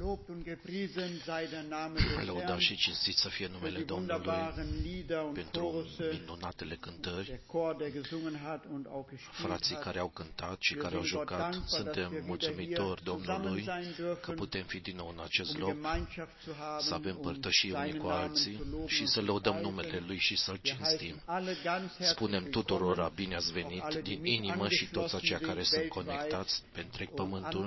Lăudat și cinstit să fie numele Domnului pentru minunatele cântări, frații care au cântat și care au jucat. Suntem mulțumitori Domnului că putem fi din nou în acest loc, să avem părtășie unii cu alții și să lăudăm numele Lui și să-L cinstim. Spunem tuturora bine ați venit din inimă și toți aceia care sunt conectați pe întreg pământul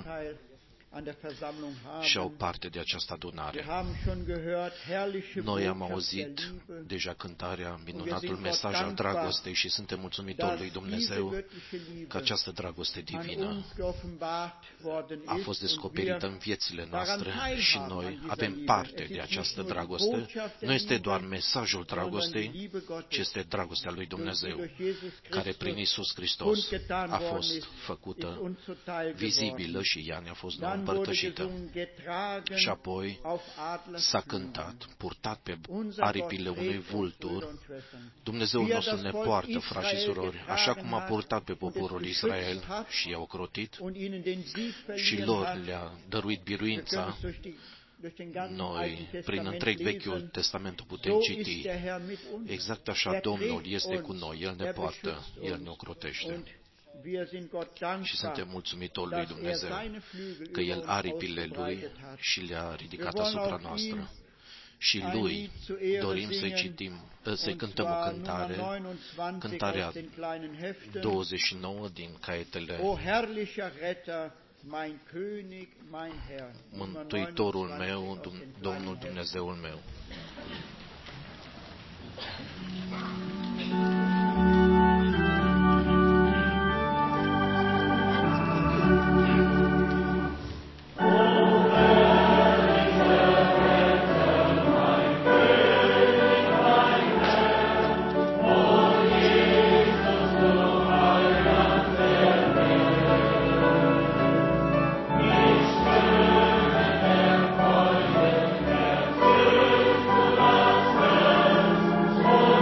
și au parte de această adunare. Noi am auzit deja cântarea, minunatul mesaj al dragostei și suntem mulțumitori lui Dumnezeu că această dragoste divină a fost descoperită în viețile noastre și noi avem parte de această dragoste. Nu este doar mesajul dragostei, ci este dragostea lui Dumnezeu, care prin Iisus Hristos a fost făcută vizibilă și ea ne-a fost nouă împărtășită. Și apoi s-a cântat, purtat pe aripile unui vultur. Dumnezeul nostru ne poartă, frați și surori, așa cum a purtat pe poporul Israel și i-a ocrotit și lor le-a dăruit biruința. Noi, prin întreg Vechiul Testament, putem citi. Exact așa Domnul este cu noi, El ne poartă, El ne ocrotește. Și suntem mulțumitori lui Dumnezeu că El aripile Lui și le-a ridicat asupra noastră. Și Lui dorim să-i cântăm o cântare, cântarea 29 din caietele Mântuitorul meu, Domnul Dumnezeul meu. Oh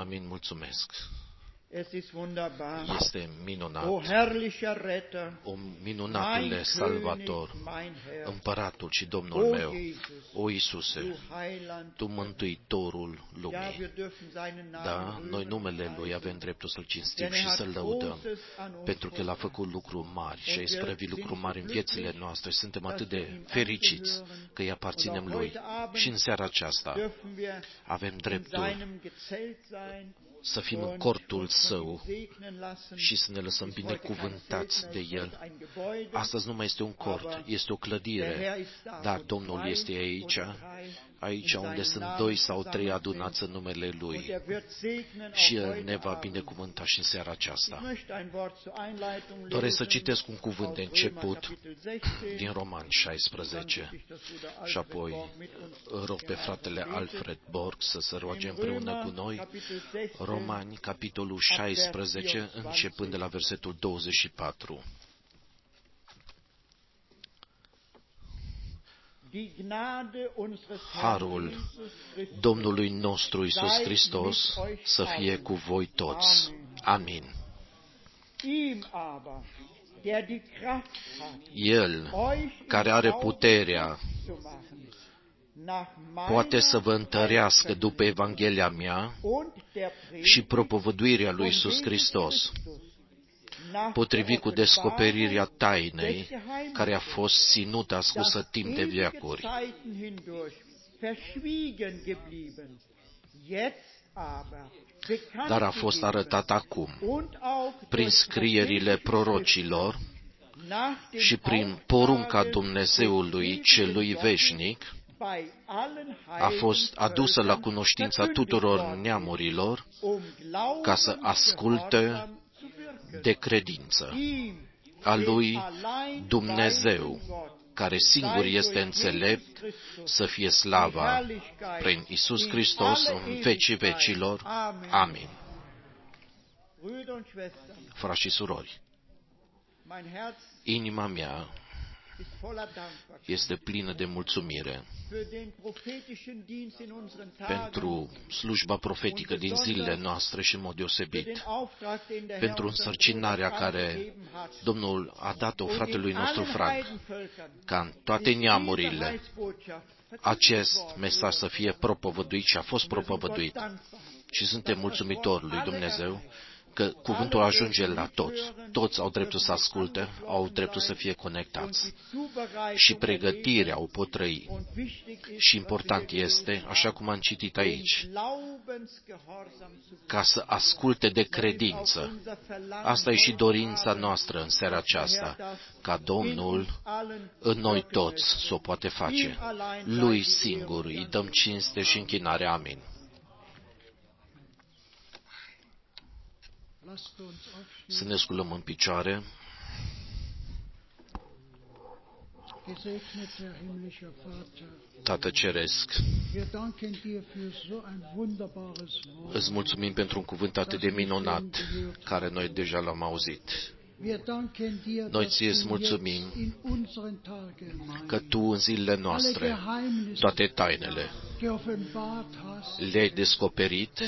Amin, mulțumesc. Es ist wunderbar. Este minunat. O herrlicher Retter, O minunatule Salvator, Împăratul și Domnul meu, o Iisuse, Tu Mântuitorul lumii. Da, noi numele Lui avem dreptul să-L cinstim și să-L lăudăm, pentru că El a făcut lucruri mari și a isprăvit lucruri mari în viețile noastre și suntem atât de fericiți că îi aparținem Lui. Și în seara aceasta avem dreptul să fim în cortul Său și să ne lăsăm binecuvântați de El. Astăzi nu mai este un cort, este o clădire, dar Domnul este aici unde sunt 2 sau 3 adunați în numele Lui. Și El ne va binecuvânta și în seara aceasta. Doresc să citesc un cuvânt de început din Romani 16 și apoi rog pe fratele Alfred Borg să se roage împreună cu noi. Romani, capitolul 16, începând de la versetul 24. Harul Domnului nostru Iisus Hristos să fie cu voi toți. Amin. El, care are puterea, poate să vă întărească după Evanghelia mea și propovăduirea lui Iisus Hristos, potrivit cu descoperirea tainei care a fost ținută ascunsă timp de veacuri. Dar a fost arătat acum, prin scrierile prorocilor și prin porunca Dumnezeului celui veșnic, a fost adusă la cunoștința tuturor neamurilor ca să asculte de credință a lui Dumnezeu, care singur este înțelept, să fie slava prin Iisus Hristos în vecii vecilor. Amin. Frați și surori, inima mea este plină de mulțumire pentru slujba profetică din zilele noastre și în mod deosebit pentru însărcinarea care Domnul a dat-o fratelui nostru Frank, ca în toate neamurile acest mesaj să fie propovăduit și a fost propovăduit. Și suntem mulțumitori lui Dumnezeu că cuvântul ajunge la toți. Toți au dreptul să asculte, au dreptul să fie conectați. Și pregătirea o pot trăi. Și important este, așa cum am citit aici, ca să asculte de credință. Asta e și dorința noastră în seara aceasta, ca Domnul în noi toți să o poate face. Lui singur îi dăm cinste și închinare. Amin. Să ne sculăm în picioare. Tată Ceresc, îți mulțumim pentru un cuvânt atât de minunat, care noi deja l-am auzit. Noi ție îți mulțumim că Tu în zilele noastre toate tainele le-ai descoperit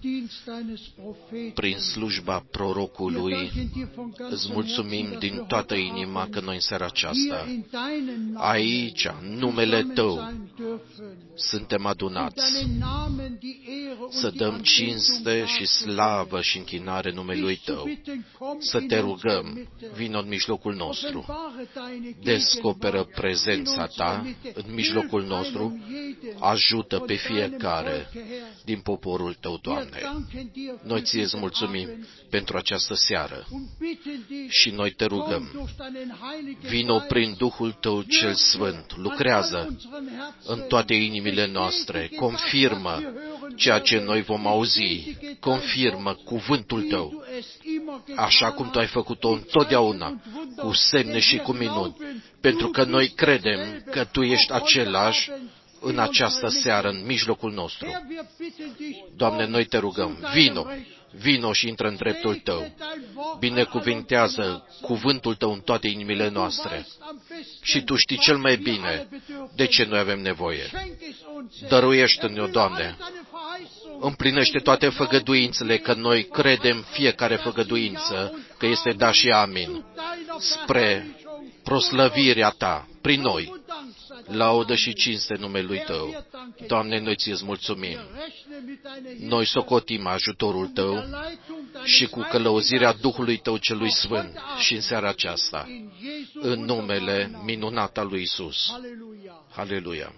prin slujba prorocului. Îți mulțumim din toată inima că noi în seara aceasta, aici, în numele Tău, suntem adunați să dăm cinste și slavă și închinare numelui Tău. Să Te rugăm, vină în mijlocul nostru, descoperă prezența Ta în mijlocul nostru, ajută pe fiecare din poporul Tău, Doamne. Noi Ție îți mulțumim pentru această seară și noi Te rugăm, vină prin Duhul Tău cel Sfânt, lucrează în toate inimile noastre, confirmă ceea ce noi vom auzi, confirmă cuvântul Tău, așa cum Tu ai făcut-o întotdeauna, cu semne și cu minuni, pentru că noi credem că Tu ești același în această seară, în mijlocul nostru. Doamne, noi Te rugăm, vino și intră în dreptul Tău, binecuvintează cuvântul Tău în toate inimile noastre și Tu știi cel mai bine de ce noi avem nevoie. Dăruiește-ne-o, Doamne, împlinește toate făgăduințele, că noi credem fiecare făgăduință, că este da și amin, spre proslăvirea Ta, prin noi. Laudă și cinste numelui Tău. Doamne, noi Ți-ți mulțumim. Noi socotim ajutorul Tău și cu călăuzirea Duhului Tău celui Sfânt și în seara aceasta, în numele minunat al lui Isus. Haleluia!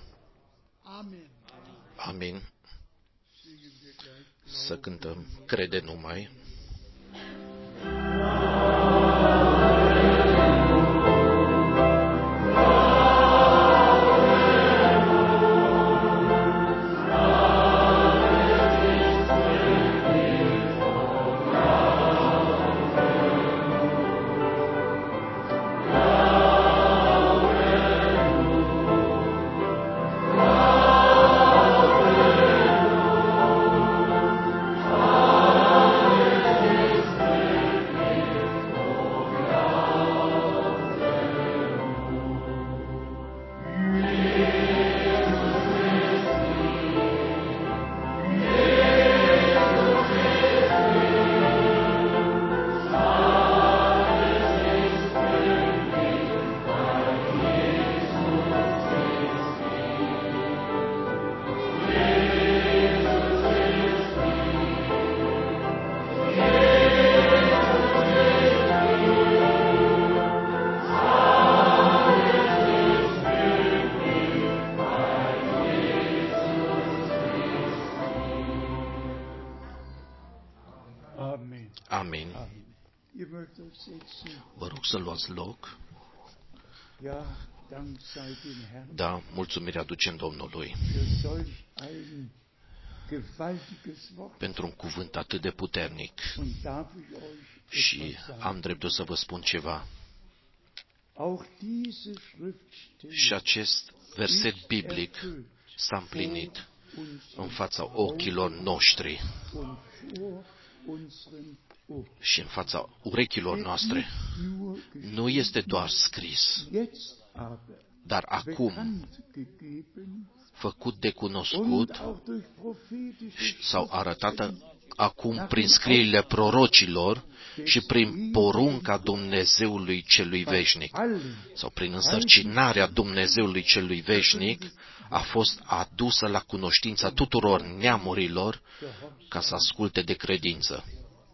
Amin. Să cântăm Crede numai. Amin. Vă rog să luați loc. Da, mulțumire aducem Domnului pentru un cuvânt atât de puternic. Și am dreptul să vă spun ceva. Și acest verset biblic s-a împlinit în fața ochilor noștri și în fața urechilor noastre. Nu este doar scris, dar acum făcut de cunoscut sau arătat acum prin scrierile prorocilor și prin porunca Dumnezeului celui veșnic sau prin însărcinarea Dumnezeului celui veșnic, a fost adusă la cunoștința tuturor neamurilor ca să asculte de credință.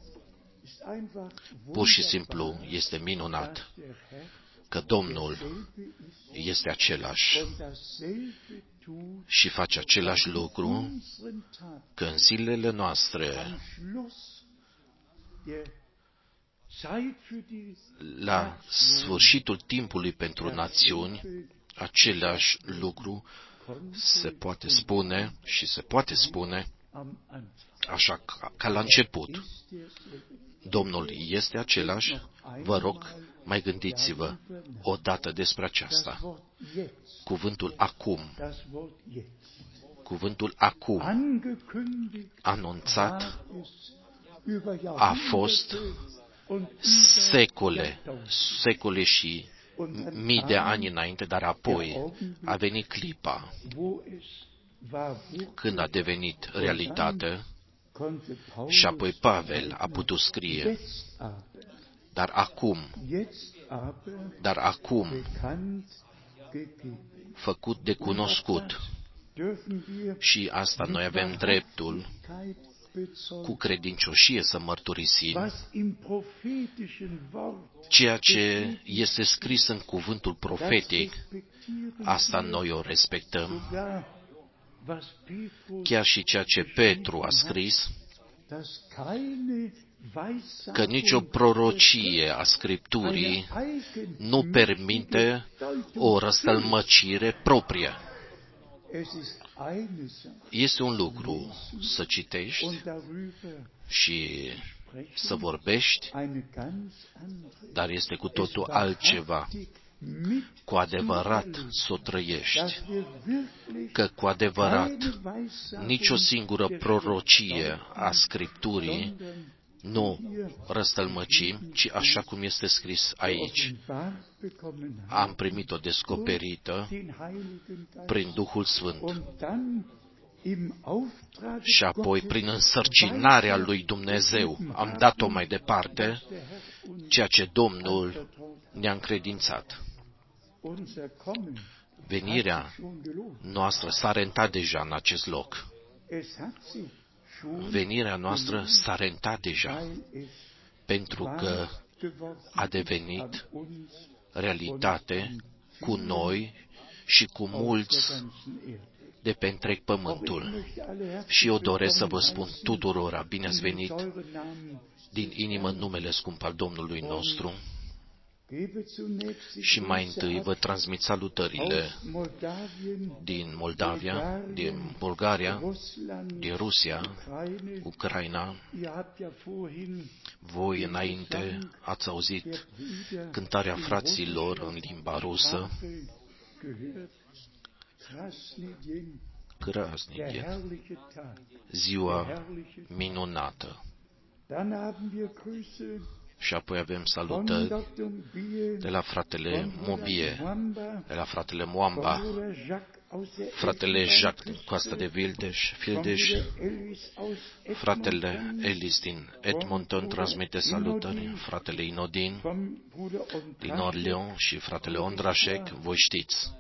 Pur și simplu este minunat că Domnul este același și face același lucru, că în zilele noastre, la sfârșitul timpului pentru națiuni, același lucru se poate spune și se poate spune așa ca la început. Domnul este același. Vă rog, mai gândiți-vă odată despre aceasta. Cuvântul acum. Cuvântul acum anunțat a fost secole și mii de ani înainte, dar apoi a venit clipa când a devenit realitate și apoi Pavel a putut scrie. Dar acum, făcut de cunoscut, și asta noi avem dreptul cu credincioșie să mărturisim, ceea ce este scris în cuvântul profetic, asta noi o respectăm, chiar și ceea ce Petru a scris, că nicio prorocie a Scripturii nu permite o răstălmăcire proprie. Este un lucru să citești și să vorbești, dar este cu totul altceva cu adevărat să o trăiești, că cu adevărat nicio singură prorocie a Scripturii nu răstălmăcim, ci așa cum este scris aici. Am primit-o descoperită prin Duhul Sfânt. și apoi prin însărcinarea lui Dumnezeu am dat-o mai departe, ceea ce Domnul ne-a încredințat. Venirea noastră s-a rentat deja în acest loc. Venirea noastră s-a rentat deja, pentru că a devenit realitate cu noi și cu mulți de pe întreg pământul. Și eu doresc să vă spun tuturora, bine ați venit din inimă în numele scump al Domnului nostru. Și mai întâi vă transmit salutările din Moldavia, din Bulgaria, din Rusia, Ucraina. Voi înainte ați auzit cântarea fraților în limba rusă, Krasnidien, ziua minunată. Și apoi avem salutări de la fratele Mobie, de la fratele Moamba, fratele Jacques din Coasta de Fildeș, fratele Ellis din Edmonton transmite salutări, fratele Inodin din Orleans și fratele Ondrașec, voi știți.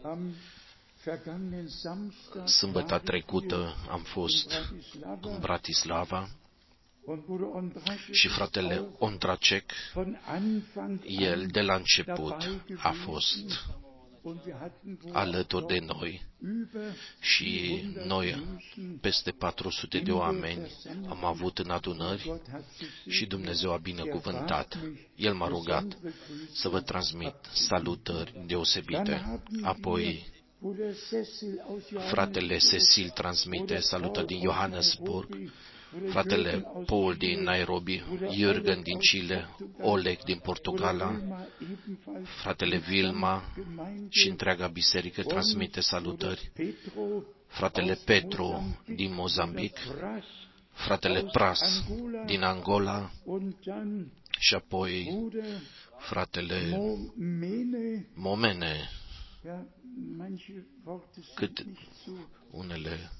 Sâmbătă trecută am fost în Bratislava și fratele Ondracek, el de la început a fost alături de noi și noi, peste 400 de oameni, am avut în adunări și Dumnezeu a binecuvântat. El m-a rugat să vă transmit salutări deosebite. Apoi, fratele Cecil transmite salutări din Johannesburg, fratele Paul din Nairobi, Jürgen din Chile, Oleg din Portugala, fratele Vilma și întreaga biserică transmite salutări, fratele Petru din Mozambic, fratele Pras din Angola și apoi fratele Momene, cât unele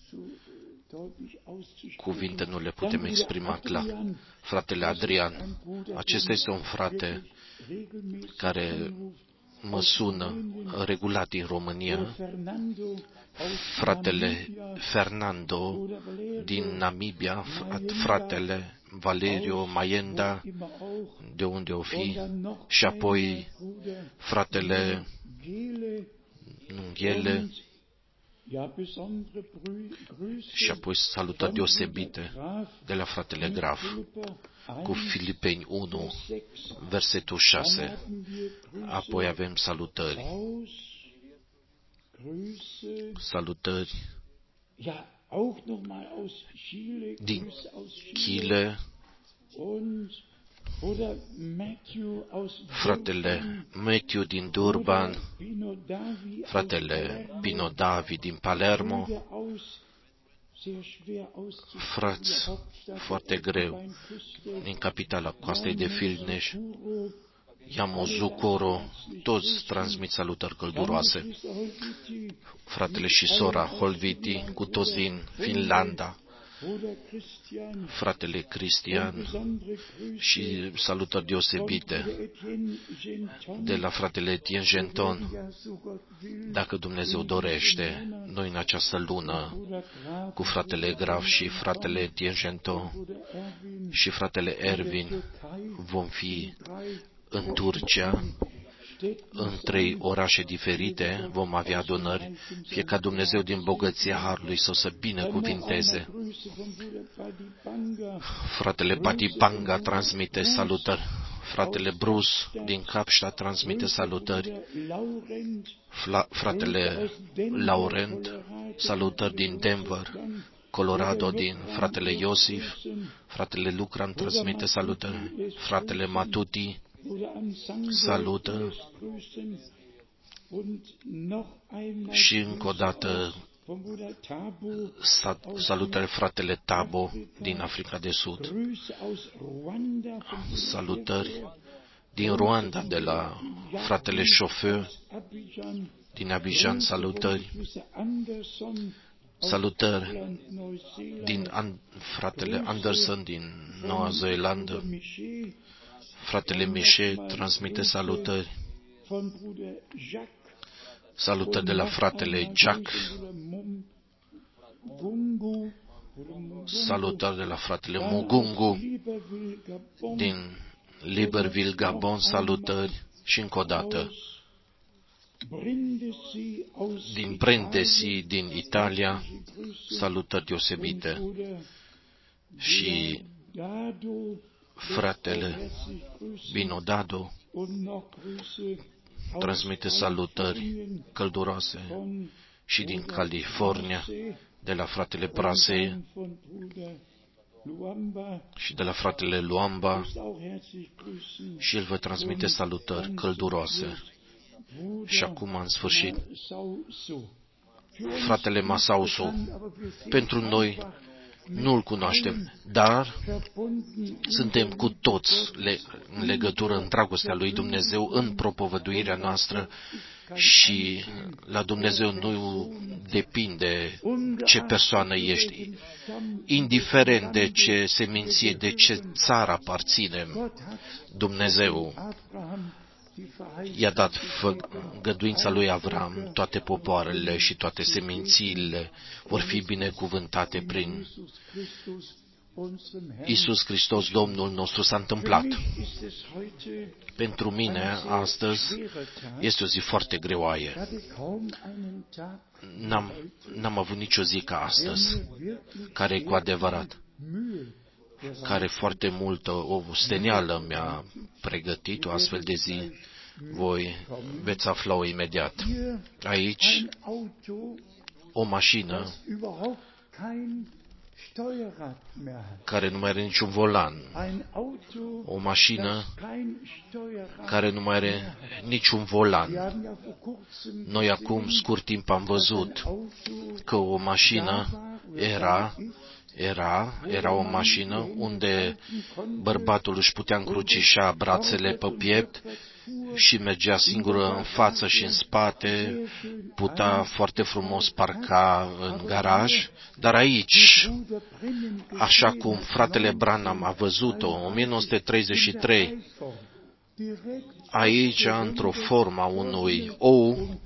cuvinte nu le putem exprima clar. Fratele Adrian, acesta este un frate care mă sună regulat din România, fratele Fernando din Namibia, fratele Valerio Mayenda, de unde o fi, și apoi fratele Nunghele, și apoi salutări deosebite de la fratele Graf, cu Filipeni 1, versetul 6. Apoi avem salutări din Chile, fratele Matthew din Durban, fratele Pino Davi din Palermo, frați foarte greu din capitala Coastei de Fildeș, Yamoussoukro, toți transmit salutări călduroase. Fratele și sora Holviti, cu toți din Finlanda, fratele Cristian și salutări deosebite de la fratele Etienne Genton. Dacă Dumnezeu dorește, noi în această lună, cu fratele Graf și fratele Etienne Genton și fratele Erwin, vom fi în Turcia, în 3 orașe diferite, vom avea adunări, fie ca Dumnezeu din bogăția harului să binecuvinteze. Fratele Patipanga transmite salutări, fratele Bruce din Kapstadt transmite salutări, fratele Laurent, salutări din Denver, Colorado, din fratele Iosif, fratele Lucran transmite salutări, fratele Matuti salută și încă o dată salutări fratele Tabo din Africa de Sud, salutări din Rwanda de la fratele Șofer din Abidjan, salutări Salutări din fratele Anderson din Noua Zeelandă. Fratele Miche transmite salutări. Salutări de la fratele Jack. Salutări de la fratele Mugungu din Libreville, Gabon. Salutări și încă o dată din Brindisi, din Italia, salutări deosebite. Și fratele Binodado transmite salutări călduroase și din California, de la fratele Prase și de la fratele Luamba, și el vă transmite salutări călduroase. Și acum, în sfârșit, fratele Masauso. Pentru noi nu-l cunoaștem, dar suntem cu toți în legătură, în dragostea lui Dumnezeu, în propovăduirea noastră, și la Dumnezeu nu depinde ce persoană ești, indiferent de ce seminție, de ce țară aparținem. Dumnezeu i-a dat făgăduința lui Avram, toate popoarele și toate semințiile vor fi binecuvântate prin Iisus Hristos, Domnul nostru. S-a întâmplat. Pentru mine, astăzi, este o zi foarte greoaie. N-am avut nicio zi ca astăzi, care e cu adevărat, care foarte multă osteneală mi-a pregătit o astfel de zi. Voi veți afla-o imediat. Aici, o mașină care nu mai are niciun volan, o mașină care nu mai are niciun volan. Noi acum, scurt timp, am văzut că o mașină era o mașină unde bărbatul își putea încrucișa brațele pe piept și mergea singură în față și în spate, putea foarte frumos parca în garaj, dar aici, așa cum fratele Branham a văzut-o în 1933, aici, într-o formă a unui ou,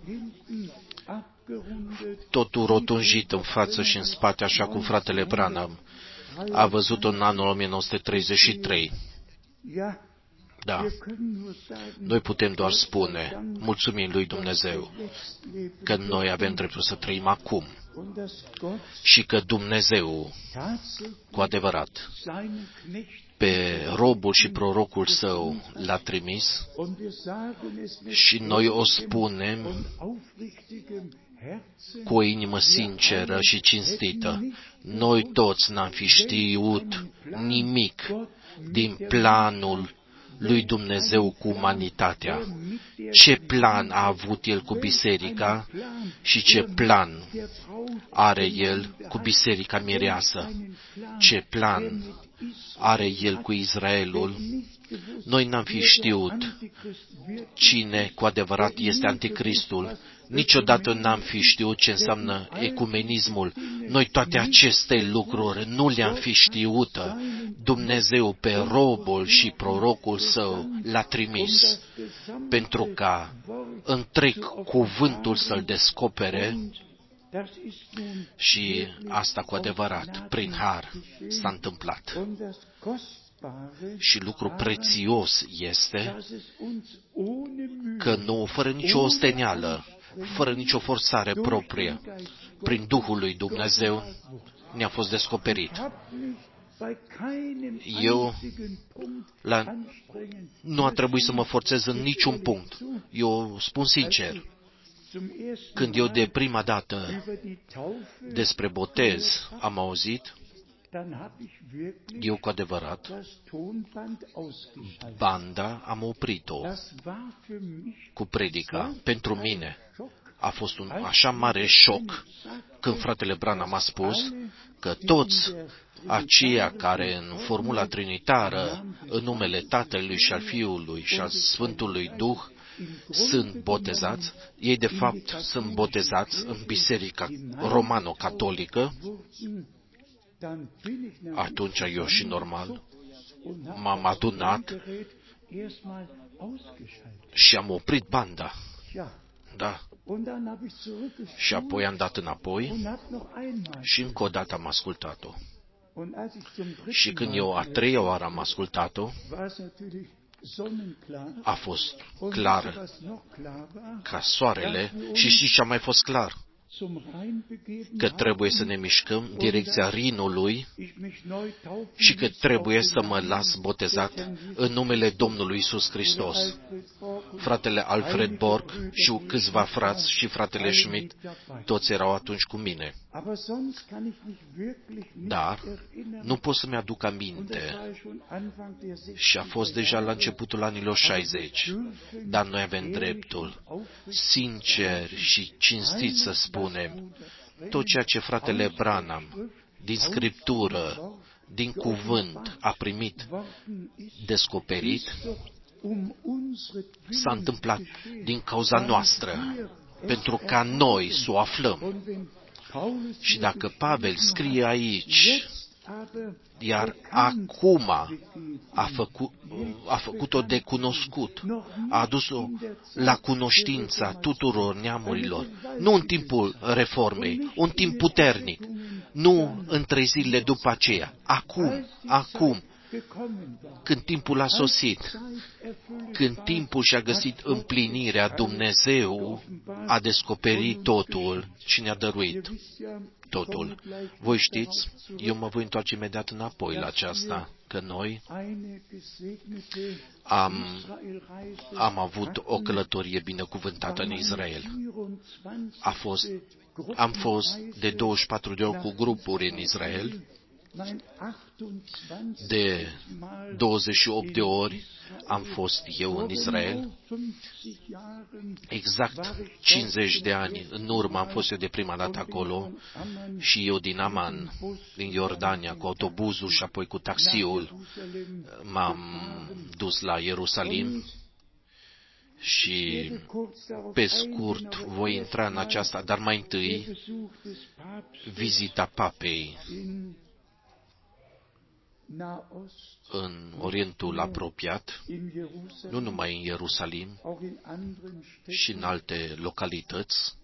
totul rotunjit în față și în spate, așa cum fratele Branham a văzut-o în anul 1933. Da, noi putem doar spune, mulțumim lui Dumnezeu, că noi avem dreptul să trăim acum și că Dumnezeu, cu adevărat, pe robul și prorocul său l-a trimis, și noi o spunem cu o inimă sinceră și cinstită. Noi toți n-am fi știut nimic din planul lui Dumnezeu cu umanitatea. Ce plan a avut El cu biserica și ce plan are El cu biserica mireasă? Ce plan are El cu Israelul? Noi n-am fi știut cine cu adevărat este Anticristul. Niciodată n-am fi știut ce înseamnă ecumenismul. Noi toate aceste lucruri nu le-am fi știut. Dumnezeu pe robul și prorocul său l-a trimis pentru ca întreg cuvântul să-l descopere, și asta cu adevărat, prin har, s-a întâmplat. Și lucru prețios este că nouă, fără nicio osteneală, fără nicio forțare proprie, prin Duhul lui Dumnezeu, ne-a fost descoperit. Eu nu a trebuit să mă forțez în niciun punct. Eu spun sincer, când eu de prima dată despre botez am auzit, eu cu adevărat, banda am oprit-o cu predica. Pentru mine a fost un așa mare șoc când fratele Branham a spus că toți aceia care în formula trinitară, în numele Tatălui și al Fiului și al Sfântului Duh, sunt botezați, ei de fapt sunt botezați în biserica romano-catolică, atunci eu și normal m-am adunat și am oprit banda. Da. Și apoi am dat înapoi și încă o dată am ascultat-o. Și când eu a treia oară am ascultat-o, a fost clar ca soarele și știți ce a mai fost clar? Că trebuie să ne mișcăm în direcția Rinului și că trebuie să mă las botezat în numele Domnului Iisus Hristos. Fratele Alfred Borg și câțiva frați și fratele Schmidt, toți erau atunci cu mine. Dar nu pot să-mi aduc aminte și a fost deja la începutul anilor 60, dar noi avem dreptul, sincer și cinstit să spunem, tot ceea ce fratele Branham, din Scriptură, din cuvânt, a primit descoperit, s-a întâmplat din cauza noastră, pentru ca noi să o aflăm. Și dacă Pavel scrie aici, iar acum a făcut-o de cunoscut, a adus-o la cunoștința tuturor neamurilor, nu în timpul reformei, un timp puternic, nu în 3 zile după aceea, acum, când timpul a sosit, când timpul și-a găsit împlinirea, Dumnezeu a descoperit totul și ne-a dăruit totul. Voi știți, eu mă voi întoarce imediat înapoi la aceasta, că noi am avut o călătorie binecuvântată în Israel. Am fost de 24 de ori cu grupuri în Israel, de 28 de ori am fost eu în Israel, exact 50 de ani în urmă am fost eu de prima dată acolo și eu din Aman, din Iordania, cu autobuzul și apoi cu taxiul m-am dus la Ierusalim și pe scurt voi intra în aceasta, dar mai întâi vizita Papei în Orientul apropiat, nu numai în Ierusalim, și în alte localități.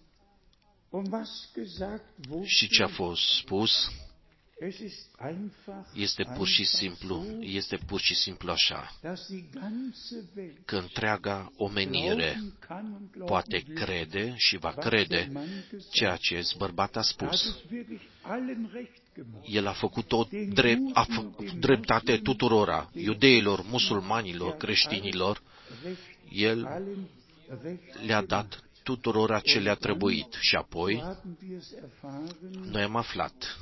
Și ce a fost spus este pur și simplu așa, că întreaga omenire poate crede și va crede ceea ce acest bărbat a spus. El a făcut dreptate tuturora, iudeilor, musulmanilor, creștinilor. El le-a dat tuturora ce le-a trebuit. Și apoi, noi am aflat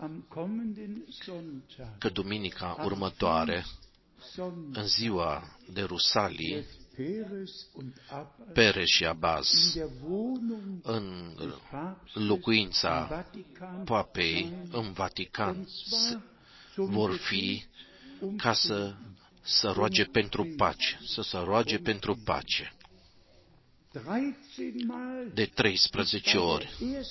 că duminica următoare, în ziua de Rusalii, Peres și Abbas, în locuința Papei în Vatican, vor fi ca să roage pentru pace, să se roage pentru pace. De 13 ori,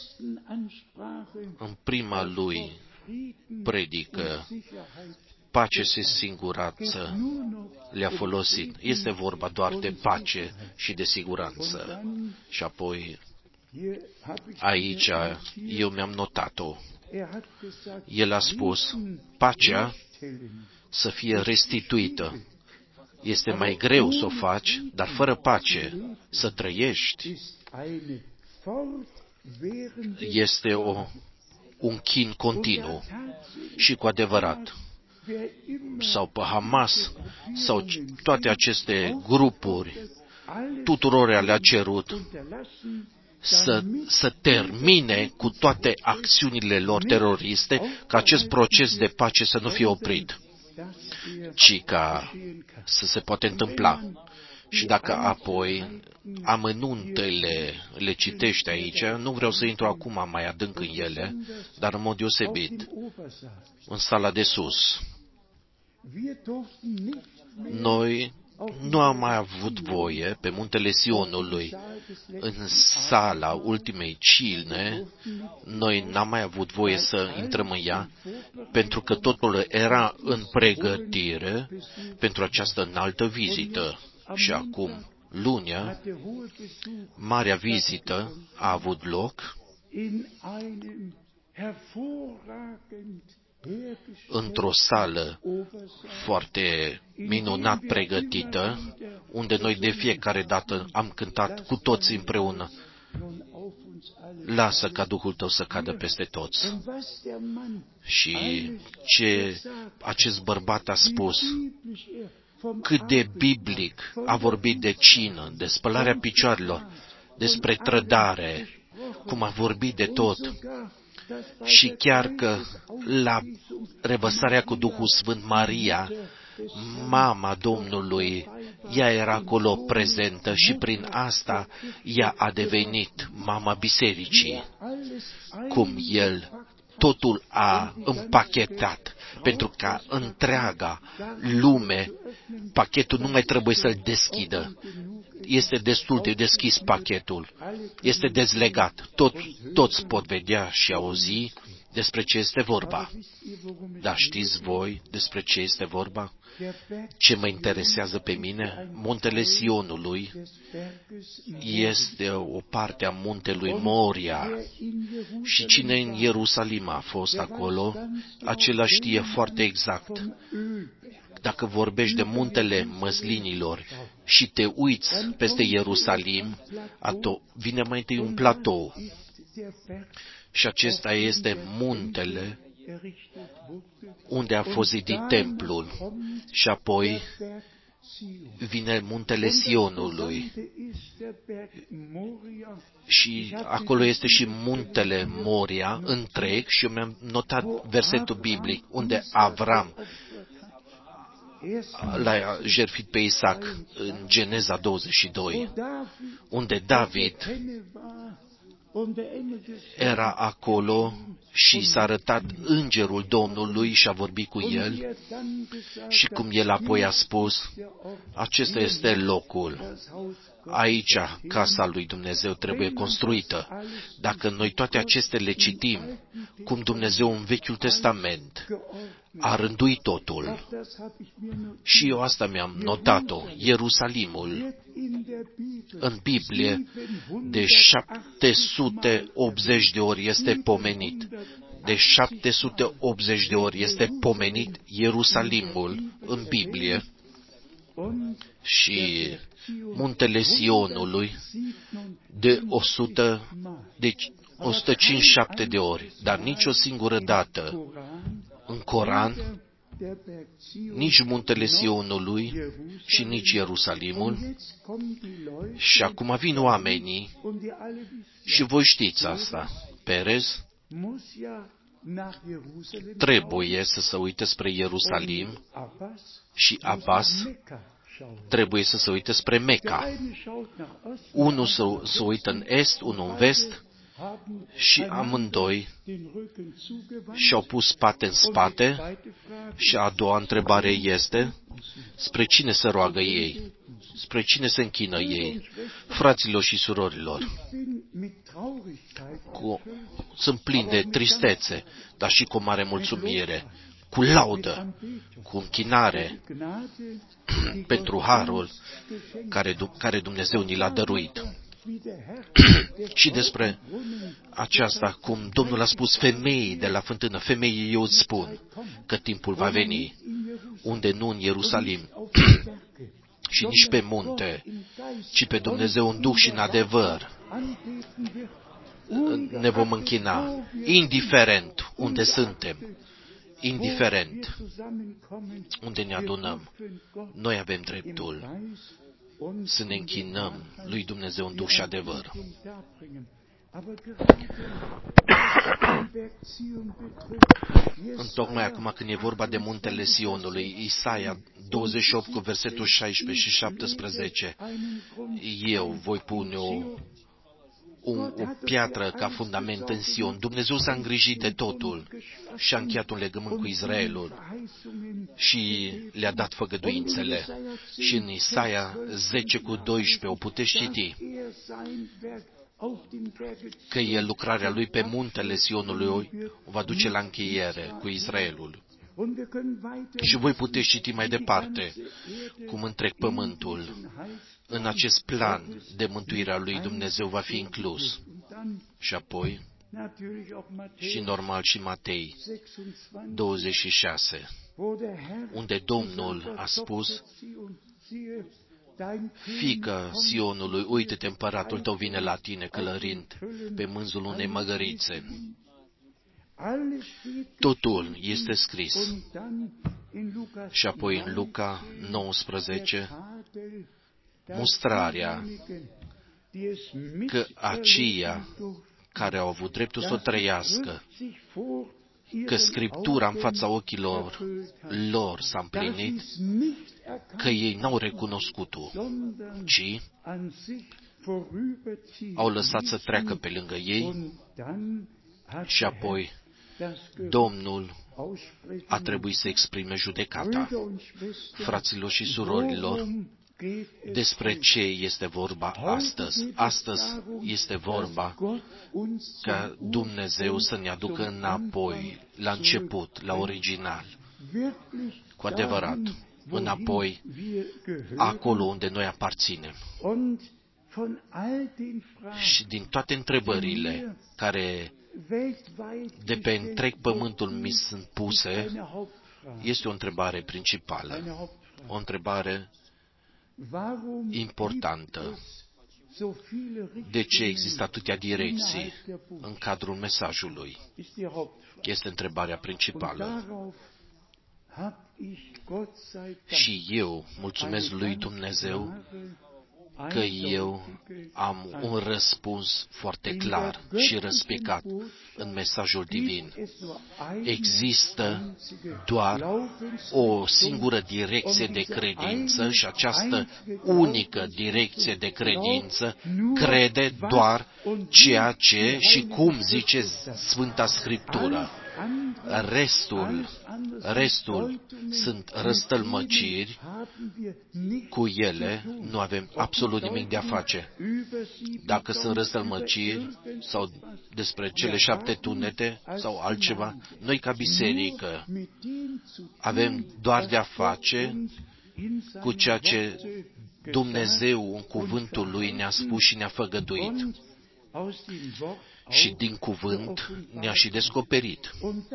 în prima lui predică, pace și siguranță le-a folosit. Este vorba doar de pace și de siguranță. Și apoi, aici, eu mi-am notat-o. El a spus, pacea să fie restituită. Este mai greu să o faci, dar fără pace, să trăiești, este un chin continuu. Și cu adevărat, sau pe Hamas, sau toate aceste grupuri, tuturor le-a cerut să termine cu toate acțiunile lor teroriste, ca acest proces de pace să nu fie oprit, ci ca să se poate întâmpla. Și dacă apoi amănuntele le citești aici, nu vreau să intru acum mai adânc în ele, dar în mod deosebit, în sala de sus, noi nu am mai avut voie pe muntele Sionului, în sala ultimei cine, noi n-am mai avut voie să intrăm în ea, pentru că totul era în pregătire pentru această înaltă vizită. Și acum, lunea, marea vizită a avut loc într-o sală foarte minunat pregătită, unde noi de fiecare dată am cântat cu toți împreună: lasă ca Duhul Tău să cadă peste toți. Și ce acest bărbat a spus, cât de biblic a vorbit de cină, de spălarea picioarelor, despre trădare, cum a vorbit de tot. Și chiar că la revărsarea cu Duhul Sfânt, Maria, mama Domnului, ea era acolo prezentă și prin asta ea a devenit mama bisericii. Cum el totul a împachetat, pentru ca întreaga lume, pachetul nu mai trebuie să-l deschidă. Este destul de deschis pachetul. Este dezlegat. Toți pot vedea și auzi despre ce este vorba. Dar știți voi despre ce este vorba? Ce mă interesează pe mine? Muntele Sionului este o parte a muntelui Moria. Și cine în Ierusalim a fost acolo, acela știe foarte exact. Dacă vorbești de muntele măslinilor și te uiți peste Ierusalim, vine mai întâi un platou. Și acesta este muntele unde a fost zidit templul. Și apoi vine muntele Sionului. Și acolo este și muntele Moria întreg și eu mi-am notat versetul biblic unde Avram l-a jertfit pe Isaac în Geneza 22, unde David era acolo și s-a arătat îngerul Domnului și a vorbit cu el și cum el apoi a spus, acesta este locul. Aici casa lui Dumnezeu trebuie construită. Dacă noi toate acestea le citim, cum Dumnezeu în Vechiul Testament a rânduit totul, și eu asta mi-am notat-o, Ierusalimul, în Biblie, de 780 de ori este pomenit. De 780 de ori este pomenit Ierusalimul în Biblie și muntele Sionului de 157 de ori, dar nici o singură dată în Coran, nici muntele Sionului și nici Ierusalimul. Și acum vin oamenii și voi știți asta. Perez trebuie să se uite spre Ierusalim și Abbas trebuie să se uite spre Mecca. Unul se uită în est, unul în vest și amândoi și-au pus spate în spate. Și a doua întrebare este, spre cine se roagă ei? Spre cine se închină ei? Fraților și surorilor, sunt plin de tristețe, dar și cu o mare mulțumire, cu laudă, cu închinare pentru harul care Dumnezeu ni l-a dăruit. Și despre aceasta, cum Domnul a spus femeii de la fântână, femeii, eu îți spun că timpul va veni, unde nu în Ierusalim și nici pe munte, ci pe Dumnezeu în duh și în adevăr ne vom închina, indiferent unde suntem, indiferent unde ne adunăm. Noi avem dreptul să ne închinăm lui Dumnezeu în duh și adevăr. Întocmai acum când e vorba de muntele Sionului, Isaia 28 cu versetul 16 și 17, eu voi pune o piatră ca fundament în Sion. Dumnezeu s-a îngrijit de totul și a încheiat un legământ cu Israelul și le-a dat făgăduințele. Și în Isaia 10:12 o puteți citi că El lucrarea Lui pe muntele Sionului o va duce la încheiere cu Israelul. Și voi puteți citi mai departe cum întreg pământul în acest plan de mântuire a lui Dumnezeu va fi inclus. Și apoi, și normal și Matei 26, unde Domnul a spus: Fiică Sionului, uite-te, împăratul tău vine la tine călărind pe mânzul unei măgărițe. Totul este scris. Și apoi în Luca 19, mustrarea că aceia care au avut dreptul să o trăiască, că Scriptura în fața ochilor lor s-a împlinit, că ei n-au recunoscut-o, ci au lăsat să treacă pe lângă ei și apoi Domnul a trebuit să exprime judecata. Fraților și surorilor, despre ce este vorba astăzi? Astăzi este vorba ca Dumnezeu să ne aducă înapoi, la început, la original, cu adevărat, înapoi, acolo unde noi aparținem. Și din toate întrebările care de pe întreg pământul mi sunt puse, este o întrebare principală, o întrebare importantă. De ce există atâtea direcții în cadrul mesajului? Este întrebarea principală. Și eu mulțumesc lui Dumnezeu că eu am un răspuns foarte clar și răspicat în mesajul divin. Există doar o singură direcție de credință și această unică direcție de credință crede doar ceea ce și cum zice Sfânta Scriptură. Restul sunt răstălmăciri, cu ele nu avem absolut nimic de a face. Dacă sunt răstălmăciri sau despre cele 7 tunete sau altceva, noi ca biserică avem doar de a face cu ceea ce Dumnezeu în cuvântul Lui ne-a spus și ne-a făgăduit. Și din cuvânt ne-a și descoperit.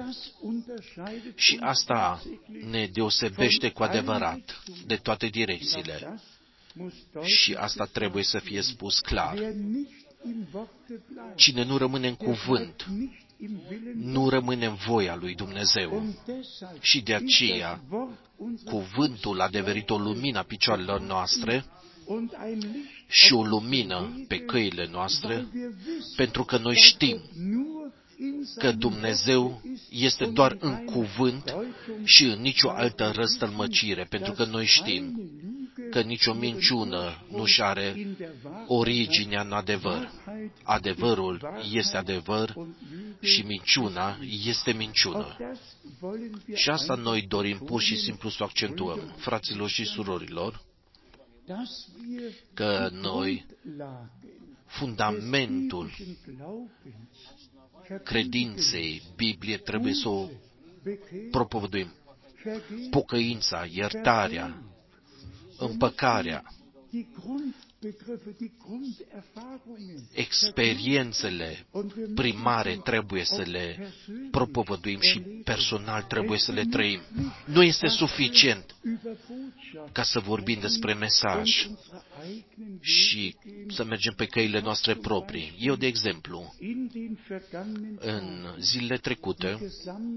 Și asta ne deosebește cu adevărat de toate direcțiile. Și asta trebuie să fie spus clar. Cine nu rămâne în cuvânt, nu rămâne în voia lui Dumnezeu. Și de aceea, cuvântul a devenit o lumină a picioarelor noastre și o lumină pe căile noastre, pentru că noi știm că Dumnezeu este doar în cuvânt și în nicio altă răstălmăcire, pentru că noi știm că nicio minciună nu-și are originea în adevăr. Adevărul este adevăr și minciuna este minciună. Și asta noi dorim pur și simplu să o accentuăm, fraților și surorilor, că noi fundamentul credinței Bibliei trebuie să o propovăduim. Pocăința, iertarea, împăcarea, experiențele primare trebuie să le propovăduim și personal trebuie să le trăim. Nu este suficient ca să vorbim despre mesaj și să mergem pe căile noastre proprii. Eu, de exemplu, în zilele trecute,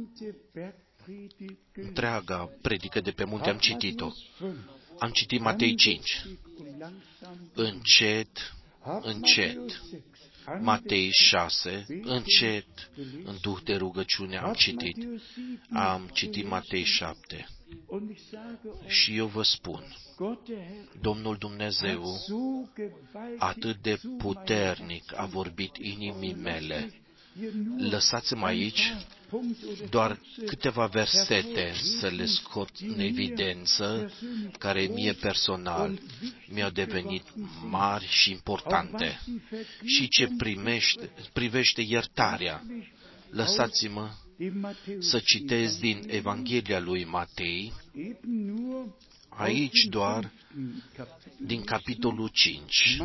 întreaga predică de pe munte am citit-o. Am citit Matei 5. Încet, încet. Matei 6, încet, în duh de rugăciune am citit Matei 7. Și eu vă spun, Domnul Dumnezeu atât de puternic a vorbit inimii mele. Lăsați-mă aici doar câteva versete să le scot în evidență, care mie personal mi-au devenit mari și importante. Și ce privește iertarea, lăsați-mă să citez din Evanghelia lui Matei, aici doar din capitolul 5.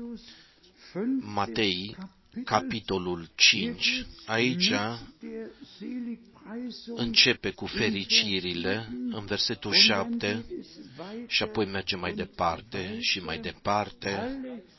Matei, capitolul 5, aici începe cu fericirile în versetul 7 și apoi merge mai departe și mai departe.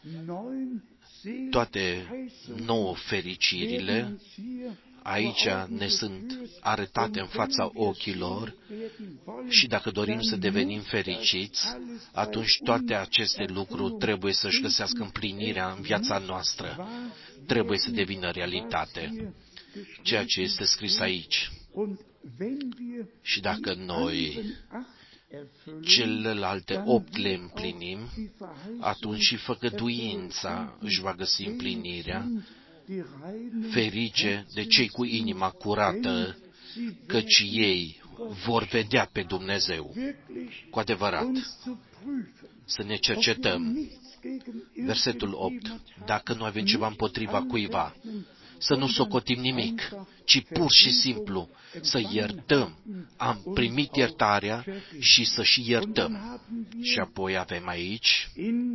Toate 9 fericirile aici ne sunt arătate în fața ochilor și dacă dorim să devenim fericiți, atunci toate aceste lucruri trebuie să-și găsească împlinirea în viața noastră. Trebuie să devină realitate, ceea ce este scris aici. Și dacă noi celelalte 8 le împlinim, atunci și făgăduința își va găsi împlinirea. Ferice de cei cu inima curată, căci ei vor vedea pe Dumnezeu. Cu adevărat, să ne cercetăm. Versetul 8. Dacă nu avem ceva împotriva cuiva, să nu socotim nimic, ci pur și simplu să iertăm. Am primit iertarea și să și iertăm. Și apoi avem aici,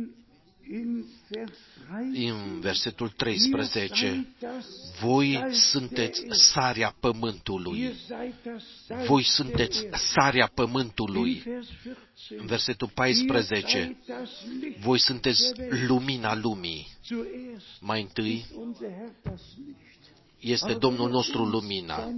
în versetul 13, voi sunteți sarea pământului. Voi sunteți sarea pământului. În versetul 14, voi sunteți lumina lumii. Mai întâi este Domnul nostru lumina.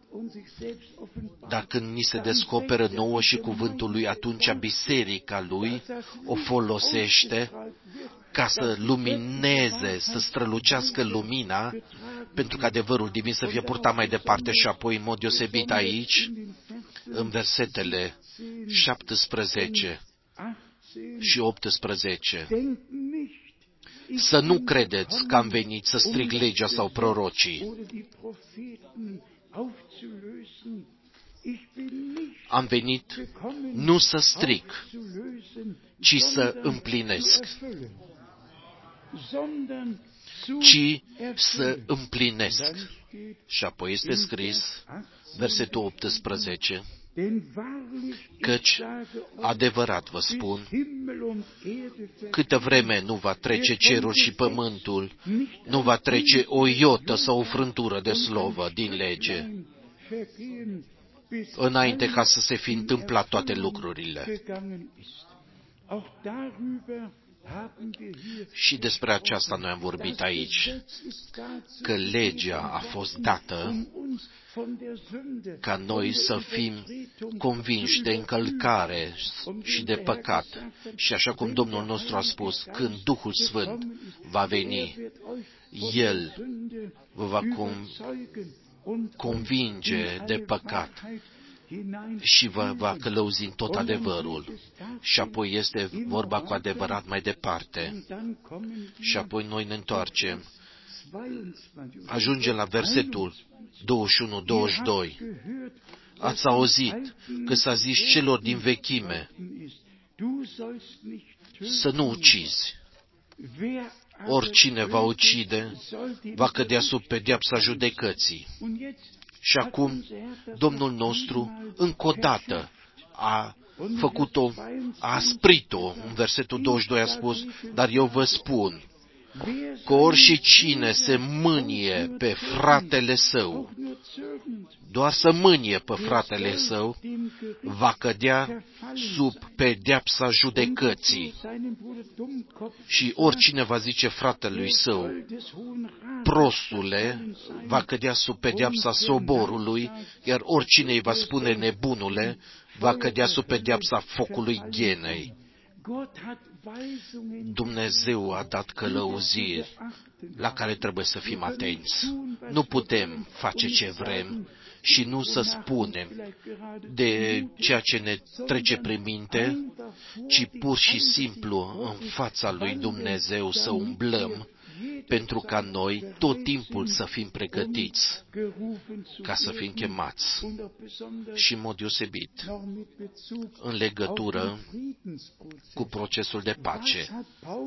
Dar când ni se descoperă nouă și cuvântul lui, atunci biserica lui o folosește ca să lumineze, să strălucească lumina, pentru că adevărul divin să fie purtat mai departe. Și apoi, în mod deosebit aici, în versetele 17 și 18, să nu credeți că am venit să stric legea sau prorocii. Am venit nu să stric, ci să împlinesc. Ci să împlinesc. Și apoi este scris, versetul 18, căci, adevărat vă spun, câtă vreme nu va trece cerul și pământul, nu va trece o iotă sau o frântură de slovă din lege, înainte ca să se fi întâmplat toate lucrurile. Și despre aceasta noi am vorbit aici, că legea a fost dată ca noi să fim convinși de încălcare și de păcat. Și așa cum Domnul nostru a spus, când Duhul Sfânt va veni, El vă va convinge de păcat și vă va călăuzi în tot adevărul. Și apoi este vorba cu adevărat mai departe. Și apoi noi ne întoarcem. Ajungem la versetul 21-22. Ați auzit că s-a zis celor din vechime să nu ucizi. Oricine va ucide va cădea sub pedeapsa judecății. Și acum Domnul nostru încă o dată a făcut-o, a asprit-o. În versetul 22 a spus, dar eu vă spun că oricine se mânie pe fratele său, doar să mânie pe fratele său, va cădea sub pedeapsa judecății. Și oricine va zice fratelui său, prostule, va cădea sub pedeapsa soborului, iar oricine îi va spune nebunule, va cădea sub pedeapsa focului ghenei. Dumnezeu a dat călăuziri la care trebuie să fim atenți. Nu putem face ce vrem și nu să spunem de ceea ce ne trece prin minte, ci pur și simplu în fața lui Dumnezeu să umblăm, pentru ca noi tot timpul să fim pregătiți ca să fim chemați și în mod deosebit în legătură cu procesul de pace.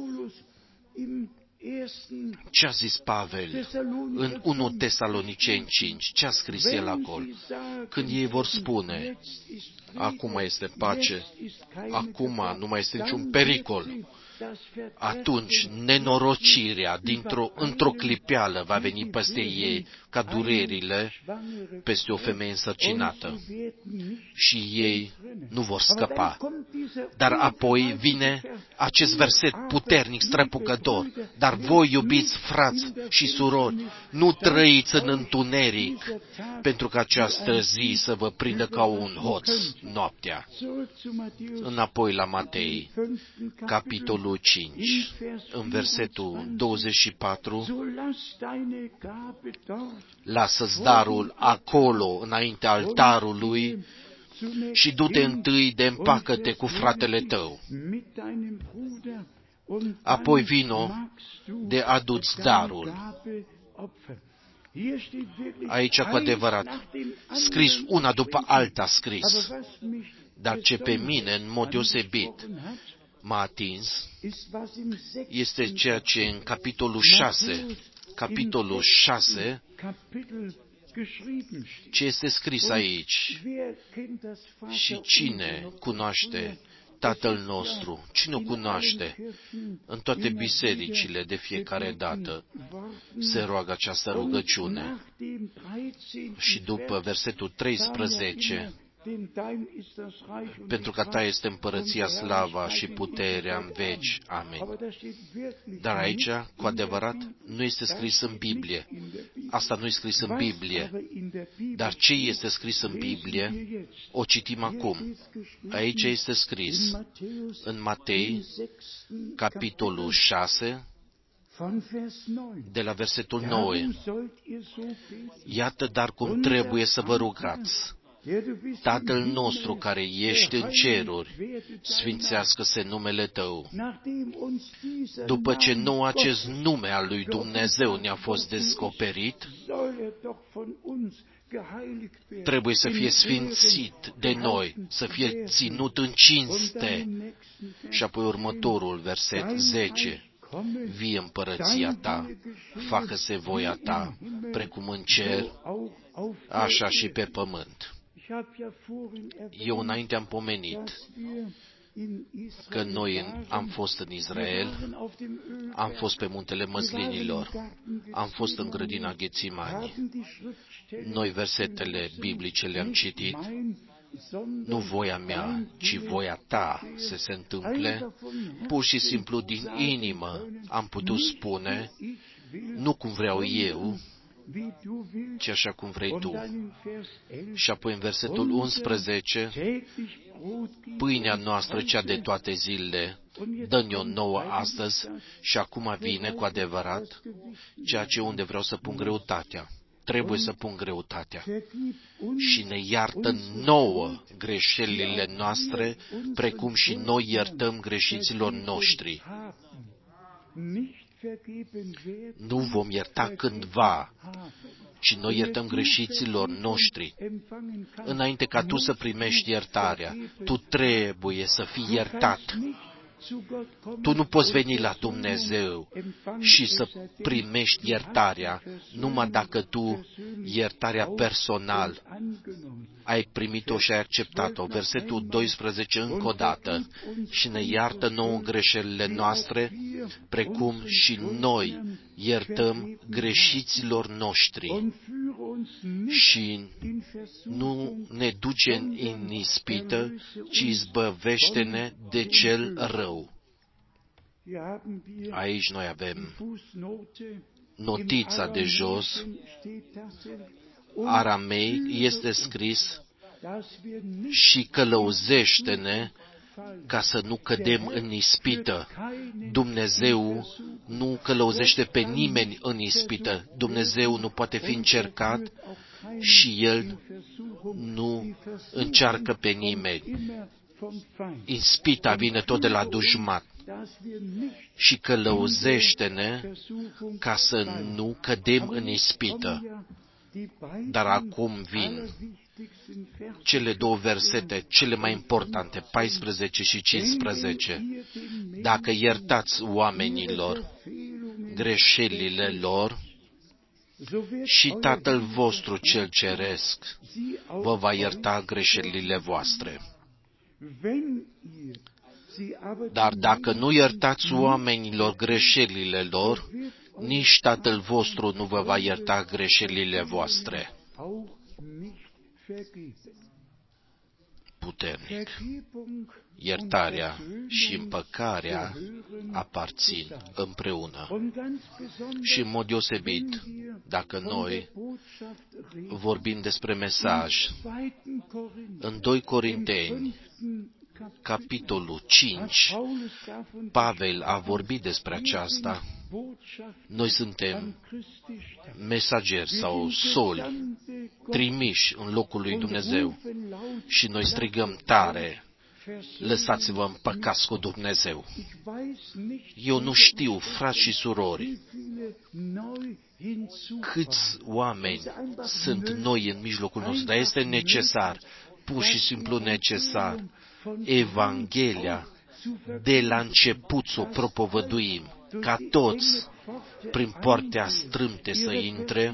Ce a zis Pavel în 1 Tesaloniceni 5? Ce a scris el acolo? Când ei vor spune, acum este pace, acum nu mai este niciun pericol, atunci nenorocirea într-o clipeală va veni peste ei ca durerile peste o femeie însărcinată și ei nu vor scăpa. Dar apoi vine acest verset puternic, străpucător. Dar voi, iubiți frați și surori, nu trăiți în întuneric, pentru că această zi să vă prindă ca un hoț noaptea. Înapoi la Matei, capitolul 5, în versetul 24, lasă-ți darul acolo, înainte altarului, și du-te întâi de împacă-te cu fratele tău. Apoi vino de adu-ți darul. Aici cu adevărat, scris una după alta scris, dar ce pe mine în mod deosebit m-a atins este ceea ce în capitolul 6, ce este scris aici. Și cine cunoaște Tatăl nostru? Cine o cunoaște? În toate bisericile de fiecare dată se roagă această rugăciune. Și după versetul 13, pentru că ta este împărăția, slava și puterea în veci. Amin. Dar aici, cu adevărat, nu este scris în Biblie. Asta nu este scris în Biblie. Dar ce este scris în Biblie, o citim acum. Aici este scris în Matei, capitolul 6, de la versetul 9. Iată dar cum trebuie să vă rugați. Tatăl nostru care ești în ceruri, sfințească-se numele Tău. După ce nou acest nume al lui Dumnezeu ne-a fost descoperit, trebuie să fie sfințit de noi, să fie ținut în cinste. Și apoi următorul verset 10. Vie împărăția Ta, facă-se voia Ta, precum în cer, așa și pe pământ. Eu înainte am pomenit că noi am fost în Israel, am fost pe muntele Măslinilor, am fost în grădina Ghețimani. Noi versetele biblice le-am citit. Nu voia mea, ci voia Ta să se întâmple. Pur și simplu din inimă am putut spune, nu cum vreau eu, ci așa cum vrei Tu. Și apoi în versetul 11, pâinea noastră cea de toate zilele, dă-ne-o nouă astăzi și acum vine cu adevărat ceea ce unde vreau să pun greutatea. Trebuie să pun greutatea. Și ne iartă nouă greșelile noastre, precum și noi iertăm greșiților noștri. Nu vom ierta cândva, ci noi iertăm greșiților noștri. Înainte ca tu să primești iertarea, tu trebuie să fii iertat. Tu nu poți veni la Dumnezeu și să primești iertarea numai dacă tu iertarea personal ai primit-o și ai acceptat-o. Versetul 12 încă o dată. Și ne iartă nouă greșelile noastre, precum și noi iertăm greșiților noștri. Și nu ne duce în ispită, ci izbăvește-ne de cel rău. Aici noi avem notița de jos, arameic, este scris și călăuzește-ne ca să nu cădem în ispită. Dumnezeu nu călăuzește pe nimeni în ispită. Dumnezeu nu poate fi încercat și El nu încearcă pe nimeni. Ispita vine tot de la dușman și călăuzește-ne ca să nu cădem în ispită. Dar acum vin cele două versete cele mai importante, 14 și 15. Dacă iertați oamenilor greșelile lor, și Tatăl vostru cel ceresc vă va ierta greșelile voastre. Dar dacă nu iertați oamenilor greșelile lor, nici Tatăl vostru nu vă va ierta greșelile voastre. Puternic. Iertarea și împăcarea aparțin împreună. Și în mod deosebit, dacă noi vorbim despre mesaj, în 2 Corinteni, capitolul 5, Pavel a vorbit despre aceasta. Noi suntem mesageri sau soli, trimiși în locul lui Dumnezeu și noi strigăm tare, lăsați-vă împăcați cu Dumnezeu. Eu nu știu, frați și surori, câți oameni sunt noi în mijlocul nostru, dar este necesar, pur și simplu necesar, Evanghelia de la început să o propovăduim, ca toți prin poartea strâmte să intre,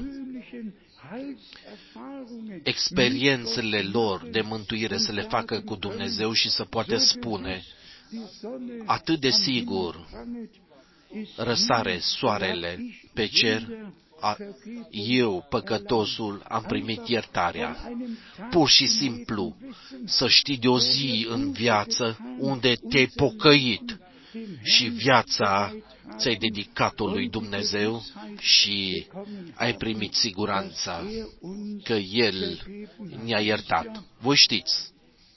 experiențele lor de mântuire să le facă cu Dumnezeu și să poată spune, atât de sigur răsare soarele pe cer, eu, păcătosul, am primit iertarea. Pur și simplu, să știi de o zi în viață unde te-ai pocăit și viața ți-ai dedicat-o lui Dumnezeu și ai primit siguranța că El ne-a iertat. Voi știți,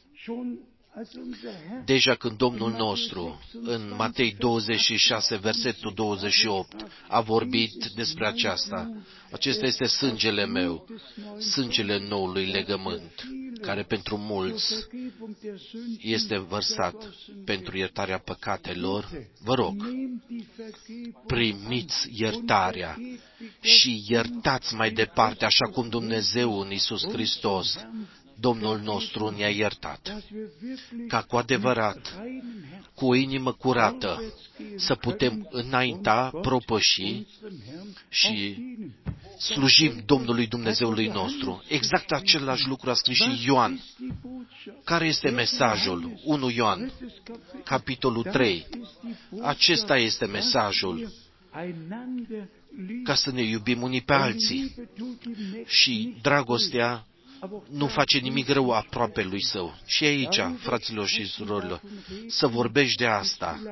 deja când Domnul nostru, în Matei 26, versetul 28, a vorbit despre aceasta, acesta este sângele meu, sângele noului legământ, care pentru mulți este vărsat pentru iertarea păcatelor. Vă rog, primiți iertarea și iertați mai departe, așa cum Dumnezeu în Iisus Hristos, Domnul nostru, ne-a iertat, ca cu adevărat, cu o inimă curată, să putem înainta, propăși și slujim Domnului Dumnezeului nostru. Exact același lucru a scris și Ioan. Care este mesajul? 1 Ioan, capitolul 3. Acesta este mesajul, ca să ne iubim unii pe alții. Și dragostea nu face nimic rău aproape lui său. Și aici, fraților și surorilor, să vorbești de asta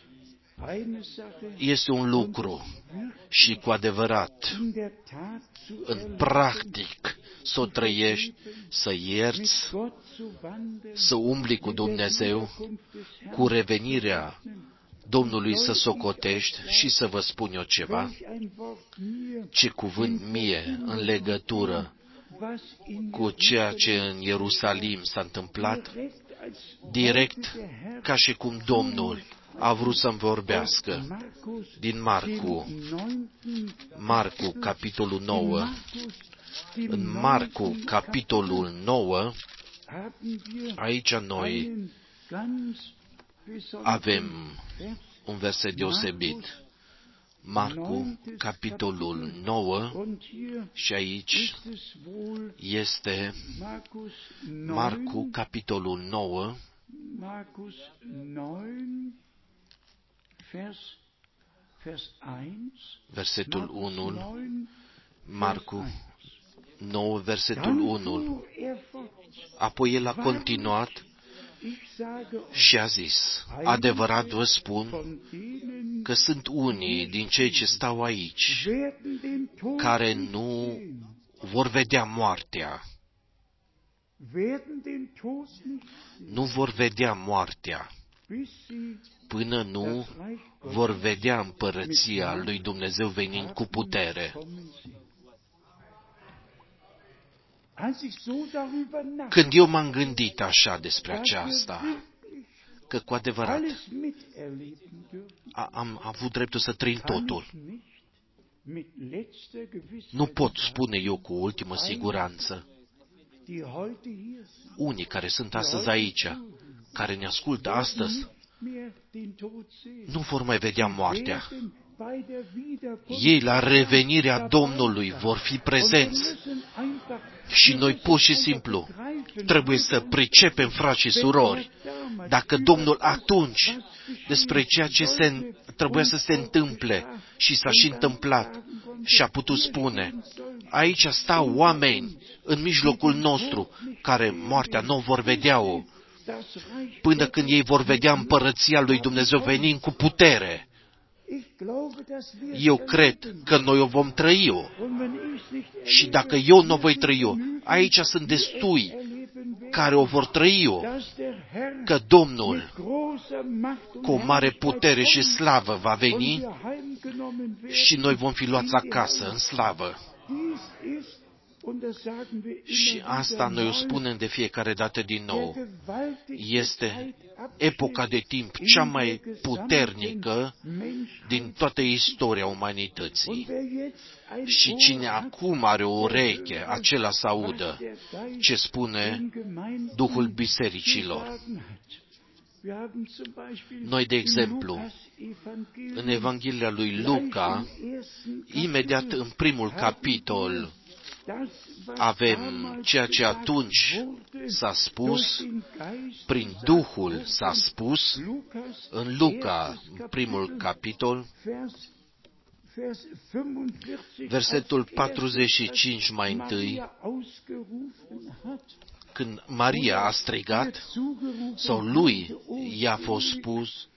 este un lucru și cu adevărat, în practic, să o trăiești, să ierți, să umbli cu Dumnezeu, cu revenirea Domnului să socotești și să vă spun eu ceva, ce cuvânt mie în legătură cu ceea ce în Ierusalim s-a întâmplat, direct ca și cum Domnul a vrut să-mi vorbească. Din Marcu, capitolul 9. În Marcu, capitolul 9, aici noi avem un verset deosebit. Marcu, capitolul 9, și aici este Marcu, capitolul 9, versetul 1, Marcu 9, versetul 1. Apoi el a continuat și a zis, adevărat vă spun că sunt unii din cei ce stau aici care nu vor vedea moartea nu vor vedea moartea până nu vor vedea împărăția lui Dumnezeu venind cu putere. Când eu m-am gândit așa despre aceasta, că cu adevărat am avut dreptul să trăim totul, nu pot spune eu cu ultimă siguranță, unii care sunt astăzi aici, care ne ascultă astăzi, nu vor mai vedea moartea. Ei, la revenirea Domnului, vor fi prezenți. Și noi, pur și simplu, trebuie să pricepem, frați și surori, dacă Domnul atunci, despre ceea ce trebuia să se întâmple și s-a și întâmplat, și a putut spune, aici stau oameni în mijlocul nostru, care moartea nu vor vedea-o, până când ei vor vedea împărăția lui Dumnezeu venind cu putere. Eu cred că noi o vom trăi-o. Și dacă eu nu o voi trăi-o, aici sunt destui care o vor trăi-o, că Domnul cu o mare putere și slavă va veni și noi vom fi luați acasă în slavă. Și asta noi o spunem de fiecare dată din nou. Este epoca de timp cea mai puternică din toată istoria umanității. Și cine acum are o ureche, acela să audă ce spune Duhul bisericilor. Noi, de exemplu, în Evanghelia lui Luca, imediat în primul capitol, avem ceea ce atunci s-a spus, prin Duhul s-a spus, în Luca, primul capitol, versetul 45 mai întâi, când Maria a strigat, sau lui i-a fost spus,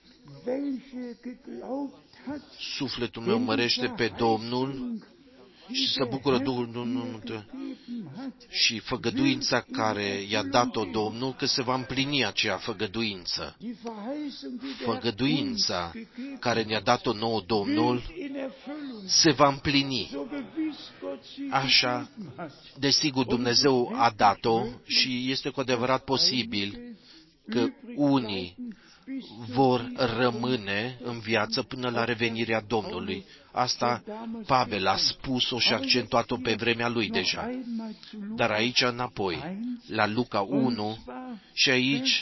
sufletul meu mărește pe Domnul și se bucură Duhul Dumnezeu și făgăduința care i-a dat-o Domnul, că se va împlini aceea făgăduință. Făgăduința care ne-a dat-o nouă Domnul se va împlini. Așa, desigur, Dumnezeu a dat-o și este cu adevărat posibil că unii vor rămâne în viață până la revenirea Domnului. Asta Pavel a spus-o și a accentuat-o pe vremea lui deja. Dar aici înapoi, la Luca 1, și aici,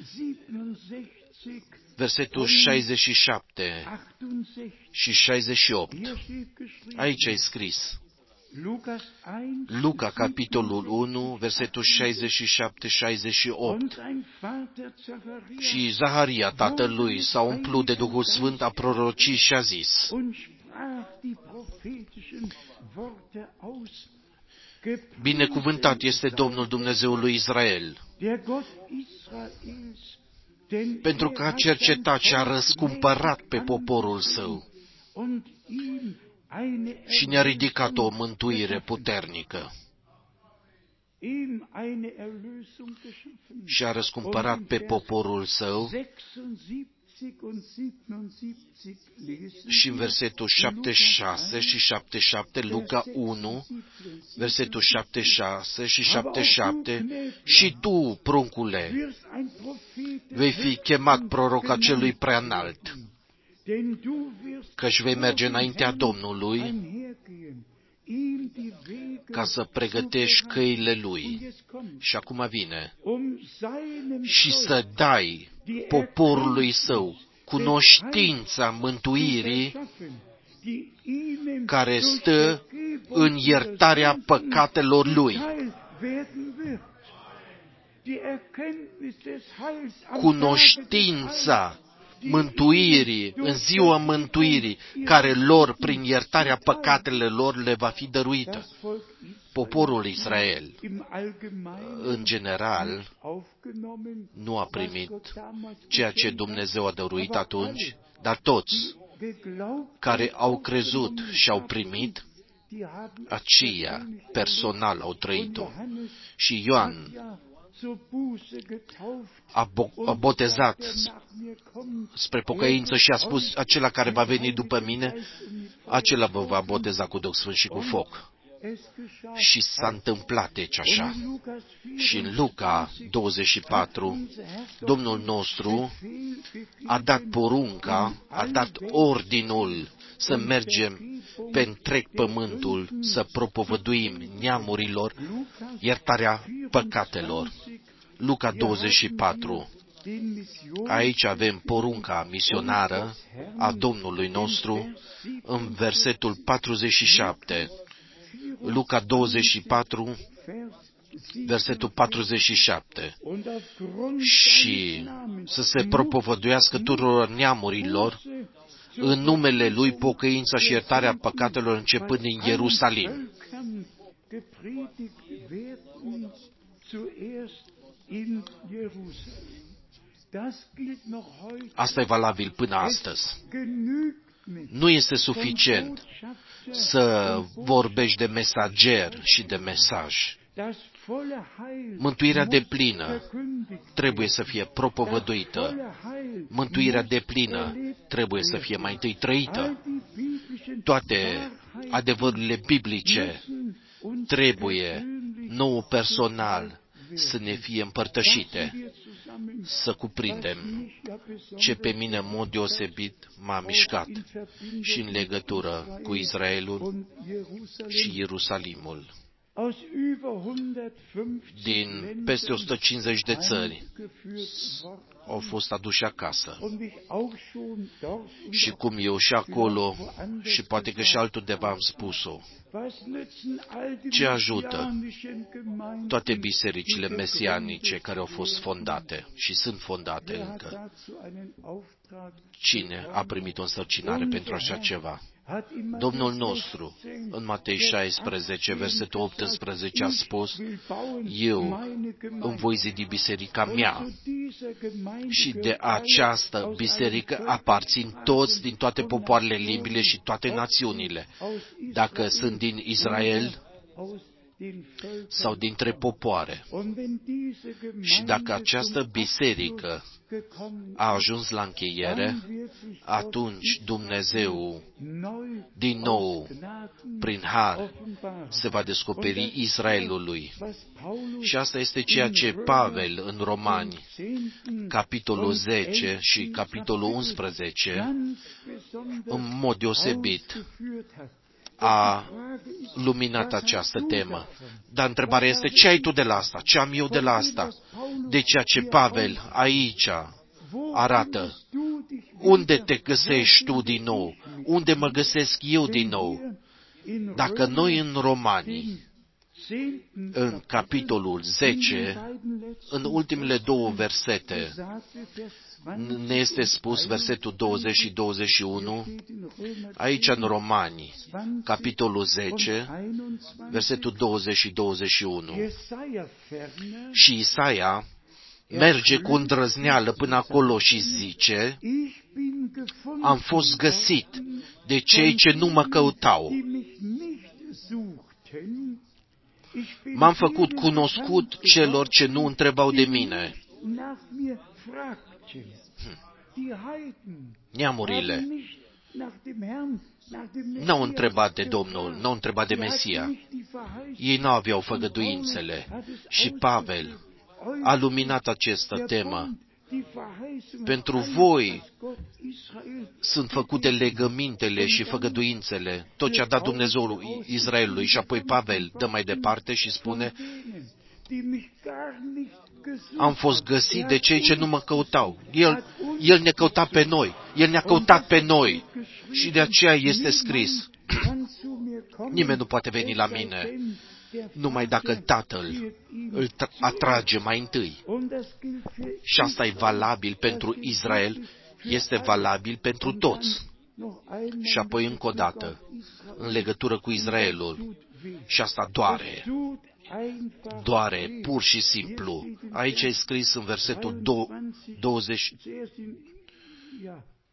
versetul 67 și 68. Aici e scris. Luca, capitolul 1, versetul 67-68. Și Zaharia, tatălui, s-a umplut de Duhul Sfânt, a prorocit și a zis, binecuvântat este Domnul Dumnezeul lui Israel, pentru că a cercetat și a răscumpărat pe poporul său și ne-a ridicat o mântuire puternică. Și a răscumpărat pe poporul său. Și în versetul 76 și 77, Luca 1, versetul 76 și 77, și tu, pruncule, vei fi chemat proroc a celui preanalt, căci vei merge înaintea Domnului ca să pregătești căile Lui. Și acum vine. Și să dai poporului său cunoștința mântuirii care stă în iertarea păcatelor lui. Cunoștința mântuirii, în ziua mântuirii, care lor, prin iertarea păcatelor lor, le va fi dăruită. Poporul Israel, în general, nu a primit ceea ce Dumnezeu a dăruit atunci, dar toți care au crezut și au primit, aceia personal au trăit-o. Și Ioan a botezat spre pocăință și a spus, acela care va veni după mine, acela vă va boteza cu Duh Sfânt și cu foc. Și s-a întâmplat deci așa. Și în Luca 24, Domnul nostru a dat porunca, a dat ordinul să mergem pe întreg pământul, să propovăduim neamurilor iertarea păcatelor. Luca 24. Aici avem porunca misionară a Domnului nostru în versetul 47. Luca 24, versetul 47. Și să se propovăduiască tuturor neamurilor în numele Lui pocăința și iertarea păcatelor începând din Ierusalim. Asta e valabil până astăzi. Nu este suficient să vorbești de mesager și de mesaj. Mântuirea deplină trebuie să fie propovăduită. Mântuirea deplină trebuie să fie mai întâi trăită. Toate adevărurile biblice trebuie nouă personal să ne fie împărtășite, să cuprindem ce pe mine în mod deosebit m-a mișcat și în legătură cu Israelul și Ierusalimul. Din peste 150 de țări au fost aduși acasă. Și cum eu și acolo, și poate că și altundeva am spus-o, ce ajută toate bisericile mesianice care au fost fondate și sunt fondate încă? Cine a primit o însărcinare pentru așa ceva? Domnul nostru, în Matei 16, versetul 18, a spus, eu îmi voi zidi biserica mea și de această biserică aparțin toți din toate popoarele, limbile și toate națiunile. Dacă sunt din Israel sau dintre popoare. Și dacă această biserică a ajuns la încheiere, atunci Dumnezeu, din nou, prin har, se va descoperi Israelului. Și asta este ceea ce Pavel în Romani, capitolul 10 și capitolul 11, în mod deosebit, a luminat această temă. Dar întrebarea este, ce ai tu de la asta? Ce am eu de la asta? De ceea ce Pavel aici arată. Unde te găsești tu din nou? Unde mă găsesc eu din nou? Dacă noi în Romani, în capitolul 10, în ultimele două versete, ne este spus versetul 20 și 21, aici în Romani, capitolul 10, versetul 20 și 21. Și Isaia merge cu îndrăzneală până acolo și zice, am fost găsit de cei ce nu mă căutau. M-am făcut cunoscut celor ce nu întrebau de mine. Neamurile n-au întrebat de Domnul, n-au întrebat de Mesia. Ei nu aveau făgăduințele. Și Pavel a luminat această temă. Pentru voi sunt făcute legămintele și făgăduințele, tot ce a dat Dumnezeul Israelului. Și apoi Pavel dă mai departe și spune, am fost găsit de cei ce nu mă căutau. El ne căuta pe noi. El ne-a căutat pe noi. Și de aceea este scris, nimeni nu poate veni la mine numai dacă Tatăl îl atrage mai întâi. Și asta e valabil pentru Israel, este valabil pentru toți. Și apoi încă o dată, în legătură cu Israelul, și asta doare, pur și simplu. Aici e scris în versetul 20,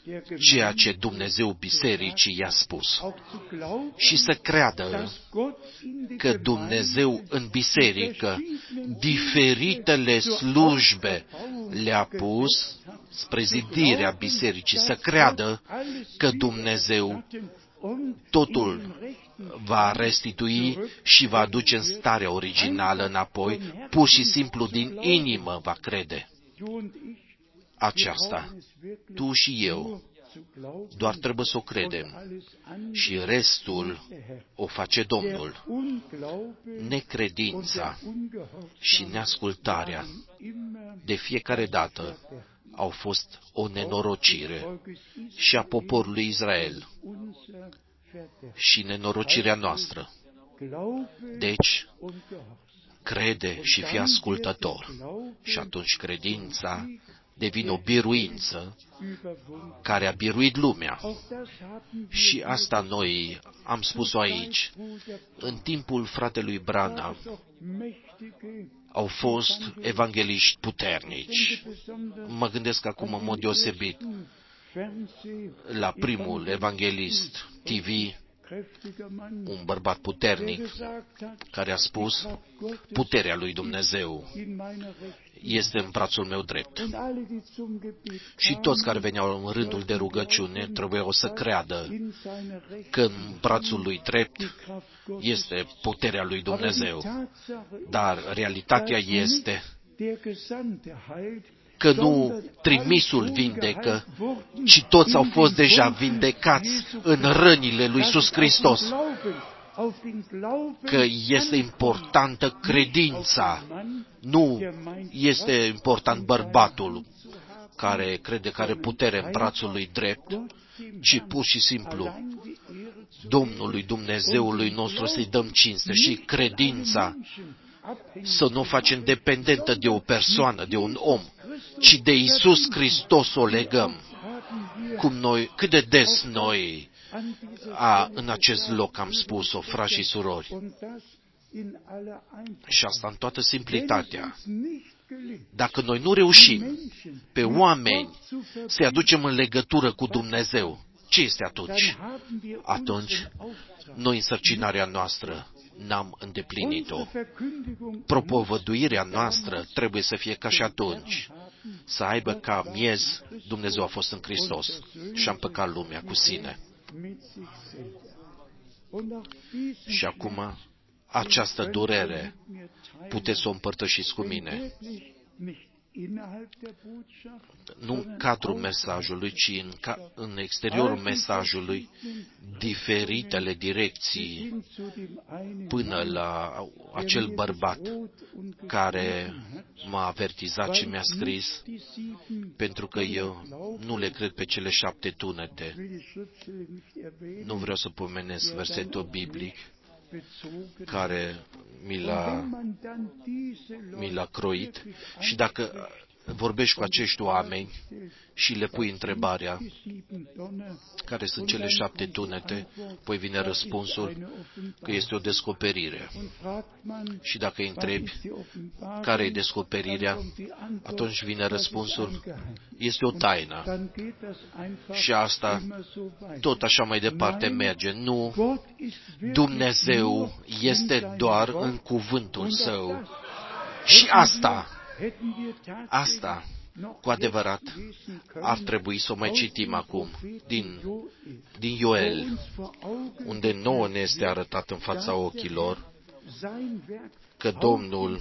ceea ce Dumnezeu bisericii i-a spus și să creadă că Dumnezeu în biserică diferitele slujbe le-a pus spre zidirea bisericii, să creadă că Dumnezeu totul va restitui și va aduce în starea originală înapoi, pur și simplu din inimă va crede aceasta. Tu și eu doar trebuie să o credem și restul o face Domnul. Necredința și neascultarea de fiecare dată au fost o nenorocire și a poporului Israel și nenorocirea noastră. Deci, crede și fii ascultător și atunci credința devine o biruință care a biruit lumea. Și asta noi am spus-o aici. În timpul fratelui Branham au fost evangeliști puternici. Mă gândesc acum în mod deosebit la primul evanghelist TV, un bărbat puternic care a spus: puterea lui Dumnezeu este în brațul meu drept. Și toți care veneau în rândul de rugăciune trebuiau să creadă că în brațul lui drept este puterea lui Dumnezeu. Dar realitatea este că nu trimisul vindecă, ci toți au fost deja vindecați în rănile lui Iisus Hristos. Că este importantă credința, nu este important bărbatul care crede că are putere în brațul lui drept, ci pur și simplu Domnului Dumnezeului nostru să-i dăm cinste și credința să nu o facem dependentă de o persoană, de un om, ci de Iisus Hristos o legăm. Cum noi, cât de des noi în acest loc am spus-o, frați și surori. Și asta în toată simplitatea. Dacă noi nu reușim pe oameni să-i aducem în legătură cu Dumnezeu, ce este atunci? Atunci, noi însărcinarea noastră n-am îndeplinit-o. Propovăduirea noastră trebuie să fie ca și atunci, să aibă ca miez Dumnezeu a fost în Hristos și a împăcat lumea cu sine. Și acum, această durere puteți să o împărtășiți cu mine. Nu în cadrul mesajului, ci în exteriorul mesajului, diferitele direcții, până la acel bărbat care m-a avertizat și mi-a scris, pentru că eu nu le cred pe cele 7 tunete. Nu vreau să pomenesc versetul biblic care mi l-a croit. Și dacă vorbești cu acești oameni și le pui întrebarea care sunt cele 7 tunete, poi vine răspunsul că este o descoperire. Și dacă îi întrebi care e descoperirea, atunci vine răspunsul, este o taină. Și asta tot așa mai departe merge. Nu, Dumnezeu este doar în cuvântul Său. Și asta, cu adevărat, ar trebui să o mai citim acum, din Ioel, unde nouă ne este arătat în fața ochilor că Domnul,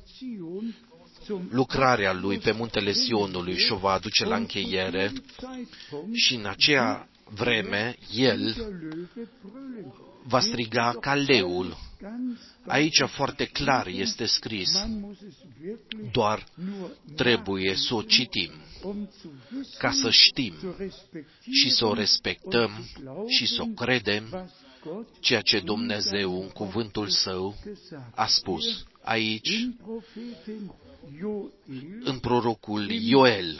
lucrarea Lui pe muntele Sionului și-o va aduce la încheiere și în aceea vreme El va striga ca leul. Aici foarte clar este scris, doar trebuie să o citim, ca să știm și să o respectăm și să o credem, ceea ce Dumnezeu în cuvântul Său a spus. Aici, în prorocul Ioel,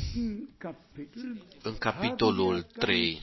în capitolul 3,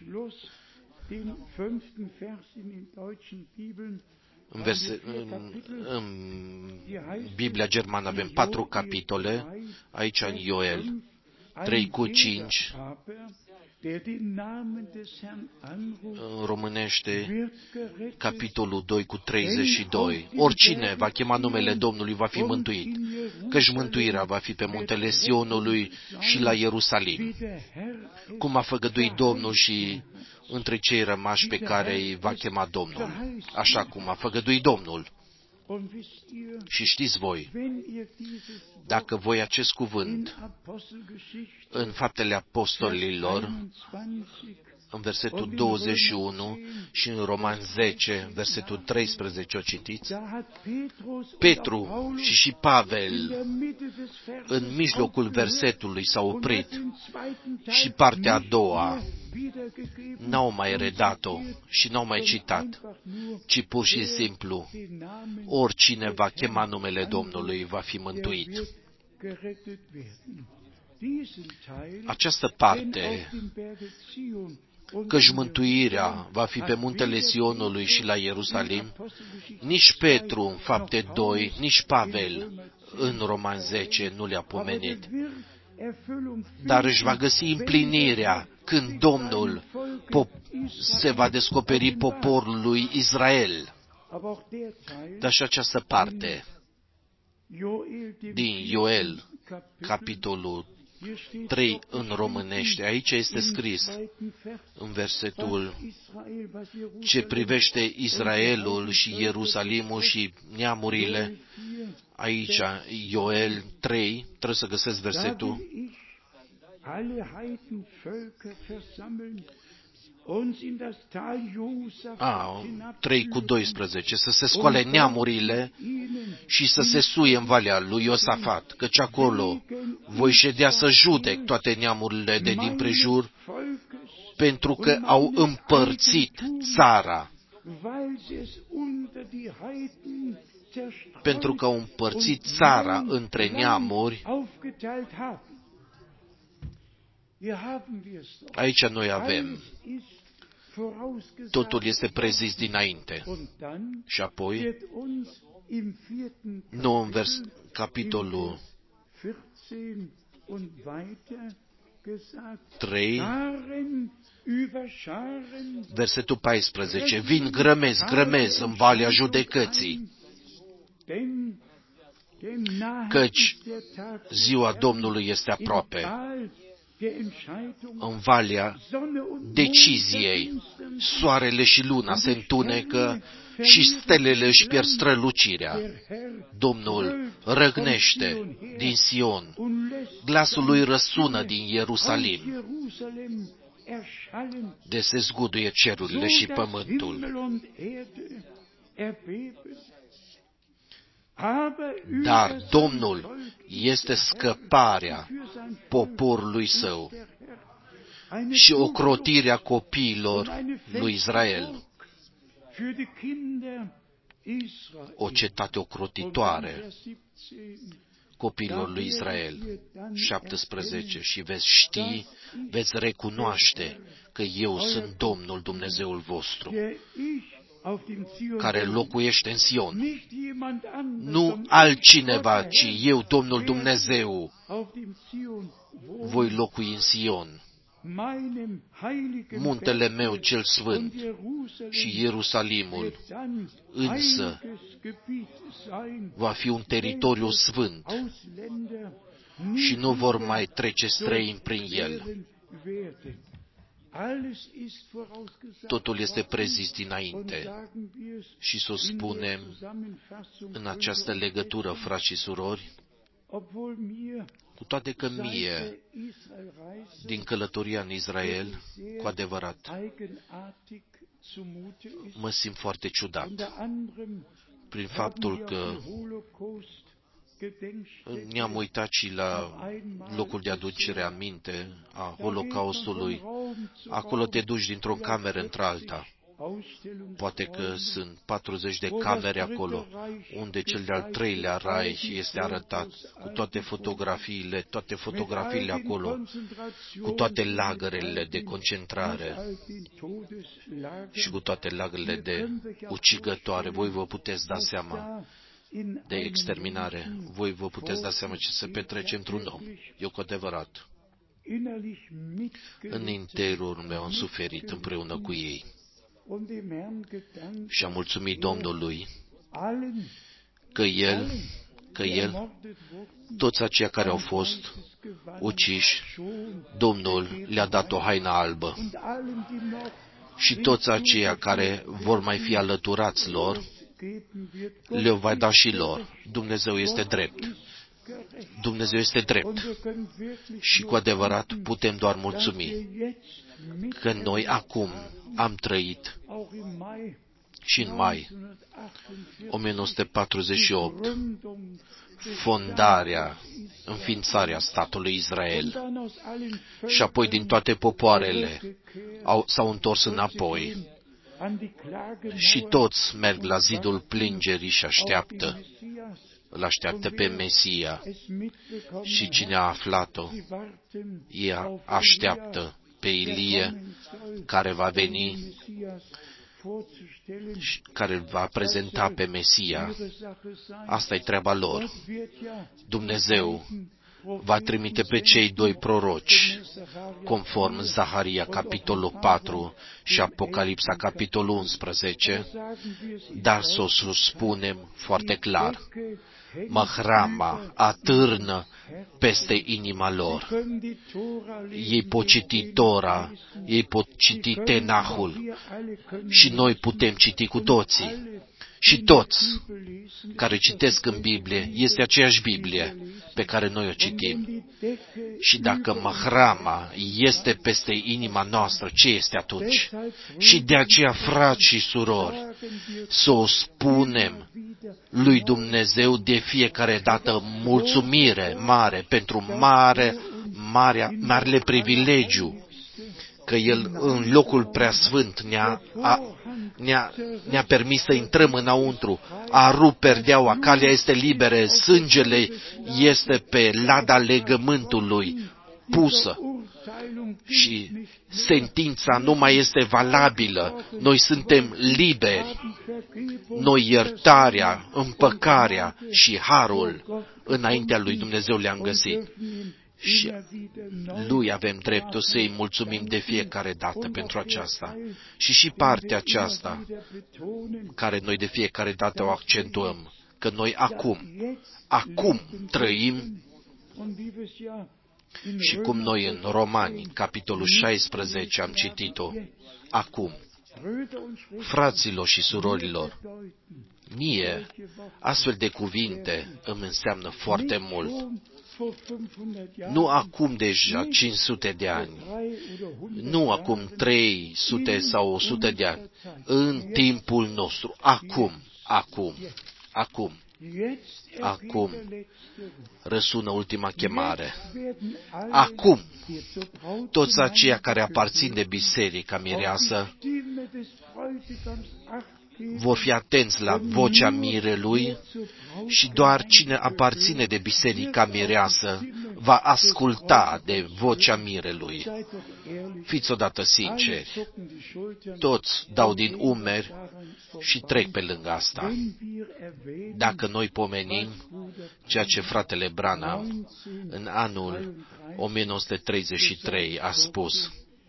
în Biblia germană avem 4 capitole, aici în Ioel 3:5, în românește, capitolul 2 cu 32. Oricine va chema numele Domnului va fi mântuit, căci mântuirea va fi pe muntele Sionului și la Ierusalim. Cum a făgăduit Domnul și între cei rămași pe care îi va chema Domnul, așa cum a făgăduit Domnul. Și știți voi, dacă voi acest cuvânt în Faptele Apostolilor, în versetul 21 și în Roman 10, versetul 13, o citiți, Petru și Pavel, în mijlocul versetului s-au oprit și partea a doua n-au mai redat-o și n-au mai citat, ci pur și simplu, oricine va chema numele Domnului va fi mântuit. Această parte, căci mântuirea va fi pe muntele Sionului și la Ierusalim, nici Petru în Fapte 2, nici Pavel în Roman 10 nu le-a pomenit. Dar își va găsi împlinirea când Domnul se va descoperi poporului Israel. Dar și această parte din Ioel, capitolul 3 în românește, aici este scris în versetul ce privește Israelul și Ierusalimul și neamurile, aici Ioel 3, trebuie să găsesc versetul, 3 cu 12, să se scoale neamurile și să se suie în valea lui Iosafat, căci acolo voi ședea să judec toate neamurile de dinprejur, pentru că au împărțit țara. Pentru că au împărțit țara între neamuri. Aici noi avem. Totul este prezis dinainte. Și apoi, nu în capitolul 3, versetul 14, vin grămezi în valea judecății, căci ziua Domnului este aproape. În valea deciziei, soarele și luna se întunecă și stelele își pierd strălucirea. Domnul răgnește din Sion, glasul lui răsună din Ierusalim, de se zguduie cerurile și pământul. Dar Domnul este scăparea poporului său și ocrotirea copiilor lui Israel. O cetate ocrotitoare copiilor lui Israel. 17. Și veți ști, veți recunoaște că eu sunt Domnul Dumnezeul vostru, care locuiește în Sion. Nu altcineva, ci eu, Domnul Dumnezeu, voi locui în Sion, muntele meu cel sfânt, și Ierusalimul însă va fi un teritoriu sfânt și nu vor mai trece străini prin el. Totul este prezis dinainte și să o spunem în această legătură, frați și surori, cu toate că mie, din călătoria în Israel, cu adevărat, mă simt foarte ciudat prin faptul că ne-am uitat și la locul de aducere aminte a Holocaustului. Acolo te duci dintr-o cameră într-alta. Poate că sunt 40 de camere acolo, unde cel de-al treilea rai este arătat, cu toate fotografiile acolo, cu toate lagărele de concentrare și cu toate lagărele de ucigătoare. Voi vă puteți da seama de exterminare. Voi vă puteți da seama ce se petrece într-un om. Eu cu adevărat În interiorul meu am suferit împreună cu ei și am mulțumit Domnului că El, toți aceia care au fost uciși, Domnul le-a dat o haină albă. Și toți aceia care vor mai fi alăturați lor, le-o va da și lor. Dumnezeu este drept. Dumnezeu este drept. Și cu adevărat putem doar mulțumi că noi acum am trăit și în mai 1948 fondarea, înființarea statului Israel. Și apoi din toate popoarele s-au întors înapoi. Și toți merg la zidul plângerii și îl așteaptă pe Mesia. Și cine a aflat-o, ea așteaptă pe Ilie, care va veni, care îl va prezenta pe Mesia. Asta e treaba lor. Dumnezeu va trimite pe cei doi proroci, conform Zaharia, capitolul 4 și Apocalipsa, capitolul 11, dar să o spunem foarte clar. Mahrama atârnă peste inima lor. Ei pot citi Tora, ei pot citi Tenahul și noi putem citi cu toții. Și toți care citesc în Biblie, este aceeași Biblie pe care noi o citim. Și dacă mahrama este peste inima noastră, ce este atunci? Și de aceea, frați și surori, să o spunem lui Dumnezeu de fiecare dată mulțumire mare pentru marele privilegiu că El în locul preasfânt ne-a permis să intrăm înăuntru, a rupt perdeaua, calea este liberă, sângele este pe lada legământului pusă și sentința nu mai este valabilă. Noi suntem liberi. Noi iertarea, împăcarea și harul înaintea lui Dumnezeu le-am găsit. Și Lui avem dreptul să-i mulțumim de fiecare dată pentru aceasta. Și partea aceasta, care noi de fiecare dată o accentuăm, că noi acum trăim, și cum noi în Romani, capitolul 16, am citit-o, acum. Fraților și surorilor, mie astfel de cuvinte îmi înseamnă foarte mult. Nu acum deja 500 de ani, nu acum 300 sau 100 de ani, în timpul nostru, acum răsună ultima chemare. Acum, toți aceia care aparțin de biserica mireasă vor fi atenți la vocea mirelui și doar cine aparține de biserica mireasă va asculta de vocea mirelui. Fiți odată sinceri, toți dau din umeri și trec pe lângă asta. Dacă noi pomenim ceea ce fratele Branham în anul 1933 a spus,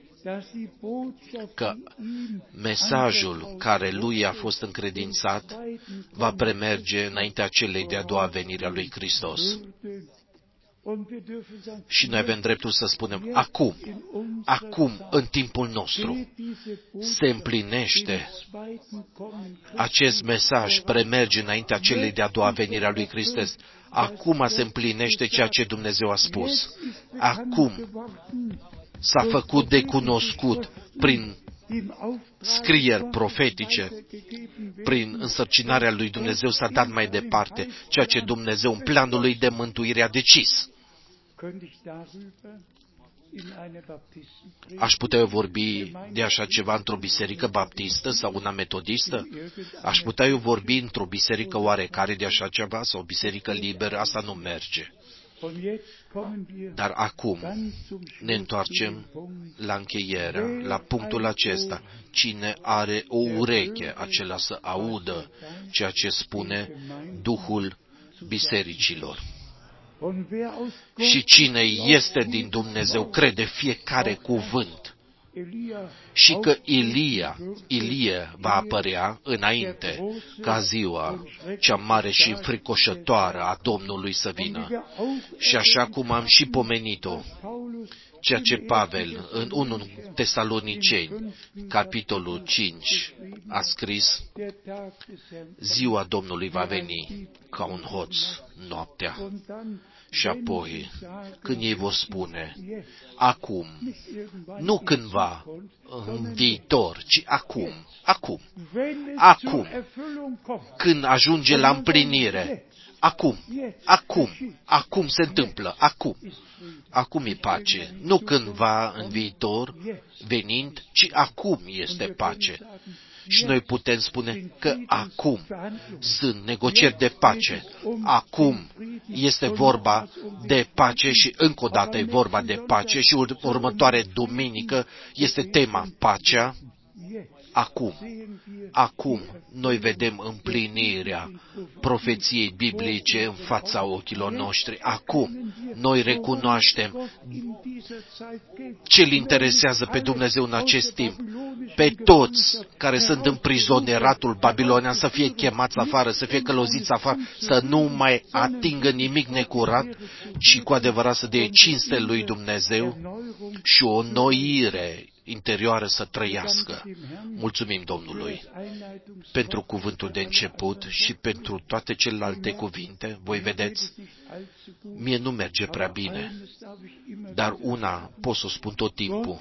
că mesajul care lui a fost încredințat va premerge înaintea celei de-a doua venire a lui Hristos. Și noi avem dreptul să spunem, acum, în timpul nostru, se împlinește acest mesaj, premerge înaintea celei de-a doua venire a lui Hristos. Acum se împlinește ceea ce Dumnezeu a spus. Acum s-a făcut de cunoscut prin scrieri profetice, prin însărcinarea lui Dumnezeu s-a dat mai departe ceea ce Dumnezeu în planul lui de mântuire a decis. Aș putea eu vorbi de așa ceva într-o biserică baptistă sau una metodistă? Aș putea eu vorbi într-o biserică oarecare de așa ceva sau o biserică liberă? Asta nu merge. Dar acum ne întoarcem la încheiere, la punctul acesta. Cine are o ureche, acela să audă ceea ce spune Duhul bisericilor. Și cine este din Dumnezeu crede fiecare cuvânt. Și că Ilie va apărea înainte ca ziua cea mare și înfricoșătoare a Domnului să vină. Și așa cum am și pomenit-o, ceea ce Pavel în 1 Tesaloniceni, capitolul 5, a scris, ziua Domnului va veni ca un hoț noaptea. Și apoi, când ei vor spune, acum, nu cândva, în viitor, ci acum, când ajunge la împlinire, acum se întâmplă, acum e pace, nu cândva în viitor, venind, ci acum este pace. Și noi putem spune că acum sunt negocieri de pace. Acum este vorba de pace și încă o dată e vorba de pace și următoare duminică este tema pacea. Acum noi vedem împlinirea profeției biblice în fața ochilor noștri. Acum noi recunoaștem ce-L interesează pe Dumnezeu în acest timp. Pe toți care sunt în prizonieratul babilonian să fie chemați afară, să fie călăuziți afară, să nu mai atingă nimic necurat, ci cu adevărat să dea cinste lui Dumnezeu și o înnoire interioară să trăiască. Mulțumim Domnului pentru cuvântul de început și pentru toate celelalte cuvinte. Voi vedeți, mie nu merge prea bine, dar una pot să o spun tot timpul.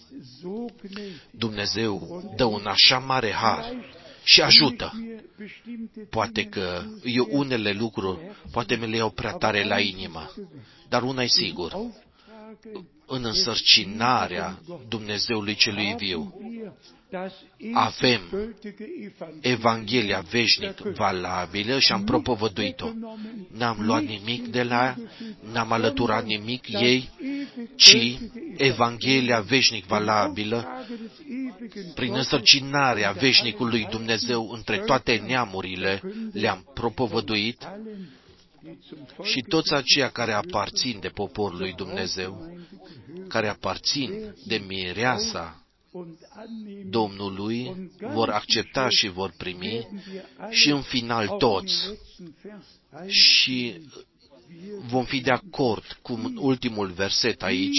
Dumnezeu dă un așa mare har și ajută. Poate că eu unele lucruri, poate mi le iau prea tare la inimă, dar una e sigur. În însărcinarea Dumnezeului celui viu avem Evanghelia veșnic valabilă și am propovăduit-o. N-am luat nimic de la ea, n-am alăturat nimic ei, ci Evanghelia veșnic valabilă prin însărcinarea veșnicului Dumnezeu între toate neamurile le-am propovăduit. Și toți aceia care aparțin de poporul lui Dumnezeu, care aparțin de mireasa Domnului, vor accepta și vor primi și în final toți. Și vom fi de acord cu ultimul verset aici,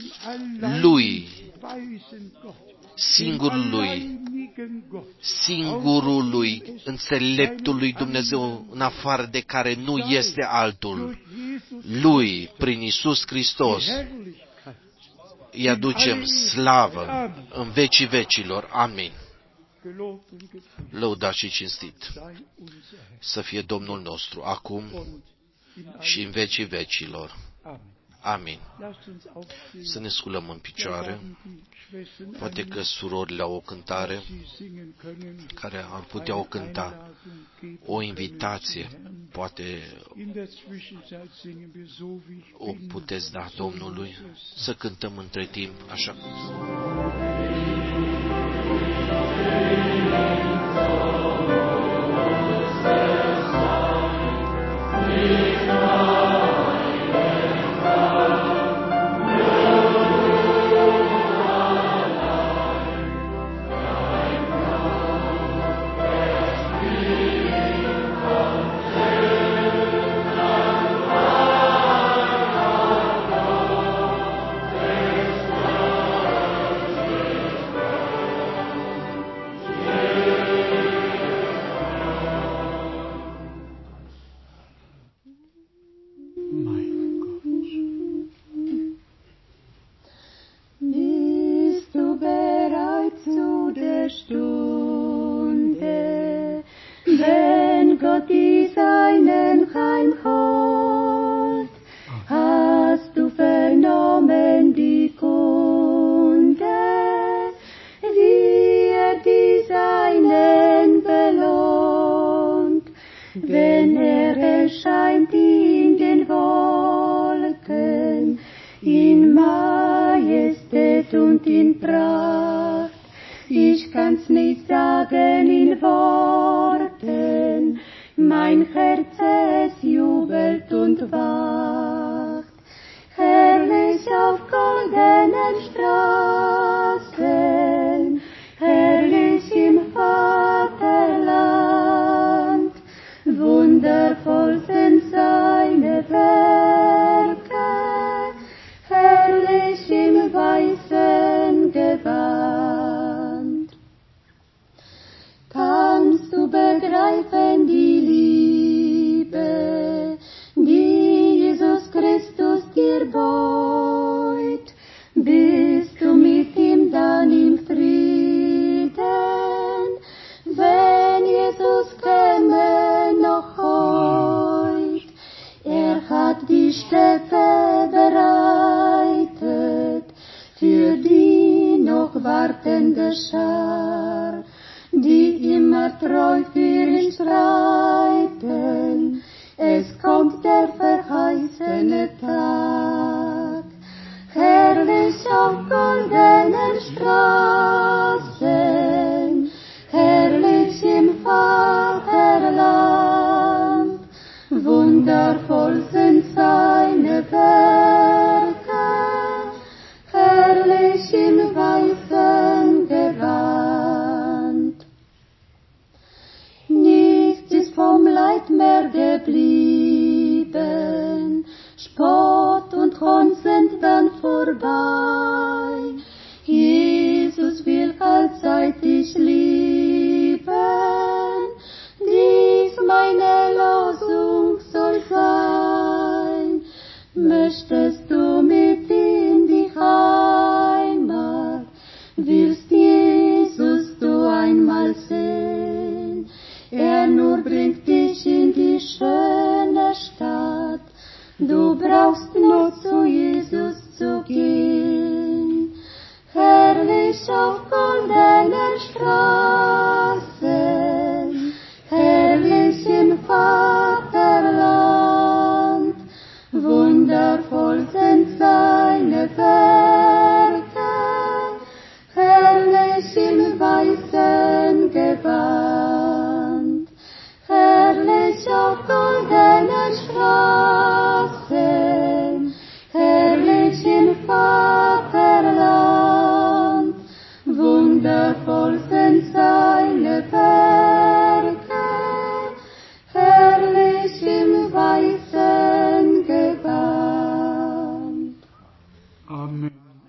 singurului înțeleptului Dumnezeu, în afară de care nu este altul, lui, prin Iisus Hristos, îi aducem slavă în vecii vecilor. Amin. Lăudat și cinstit să fie Domnul nostru, acum și în vecii vecilor. Amin. Să ne sculăm în picioare. Poate că surorile au o cântare care ar putea o cânta, o invitație, poate o puteți da Domnului, să cântăm între timp așa cum Mein Herz es jubelt und war. vergangenen Straßen, herrlich im Vaterland, wundervoll sind seine Werke, herrlich im weißen Gewand. Kannst du begreifen die Liebe, die Jesus Christus dir beut? Bist du mit ihm dann im Frieden, wenn Jesus käme noch heut? Hat die Stätte bereitet für die noch wartende Schar, die immer treu für ihn streiten. Es kommt der verheißene Tag, herrlich auf goldenen Straßen, herrlich im Vaterland, wundervoll sind seine Werke, herrlich im weißen Gewand. Nichts ist vom Leid mehr geblieben, Spott und Hohn sind dann vorbei. Jesus will allzeit dich lieben, dies meine Losung soll sein. Möchtest du mit in die Heimat, willst Jesus du einmal sehen? Er nur bringt dich in die schöne Stadt, du brauchst nur zu Jesus zu gehen. Herrlich auf goldenen Straßen, herrlich im Vaterland, wundervoll sind seine Werke, herrlich im weißen Gewand, herrlich auf goldenen Straßen, herrlich im Vaterland, wundervoll sind seine Werke, herrlich im weißen Gewand. Amen.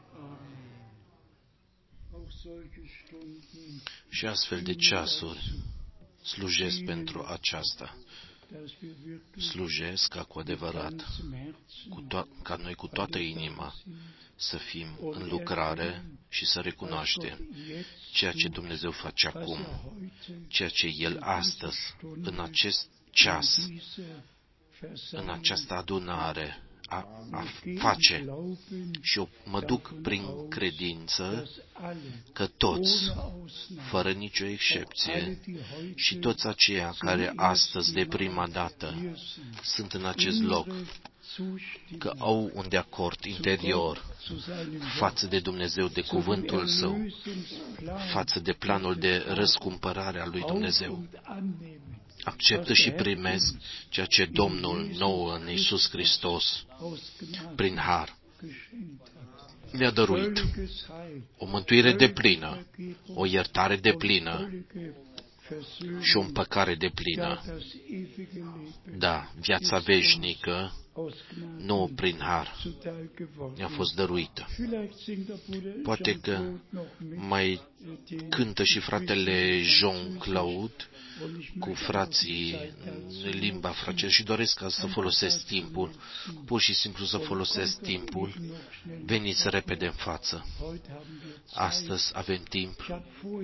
Și astfel de ceasuri slujesc pentru aceasta. Slujesc ca cu adevărat, ca noi cu toată inima să fim în lucrare și să recunoaștem ceea ce Dumnezeu face acum, ceea ce El astăzi, în acest ceas, în această adunare, face. Și eu mă duc prin credință că toți, fără nicio excepție, și toți aceia care astăzi de prima dată sunt în acest loc, că au un de acord interior față de Dumnezeu, de cuvântul Său, față de planul de răscumpărare a lui Dumnezeu. Acceptă și primesc ceea ce Domnul nouă în Iisus Hristos, prin har, ne-a dăruit. O mântuire deplină, o iertare deplină și o împăcare deplină. Da, viața veșnică, nouă prin har, ne-a fost dăruită. Poate că mai cântă și fratele Jean-Claude cu frații în limba franceză și doresc ca să folosesc timpul, pur și simplu să folosesc timpul. Veniți repede în față. Astăzi avem timp.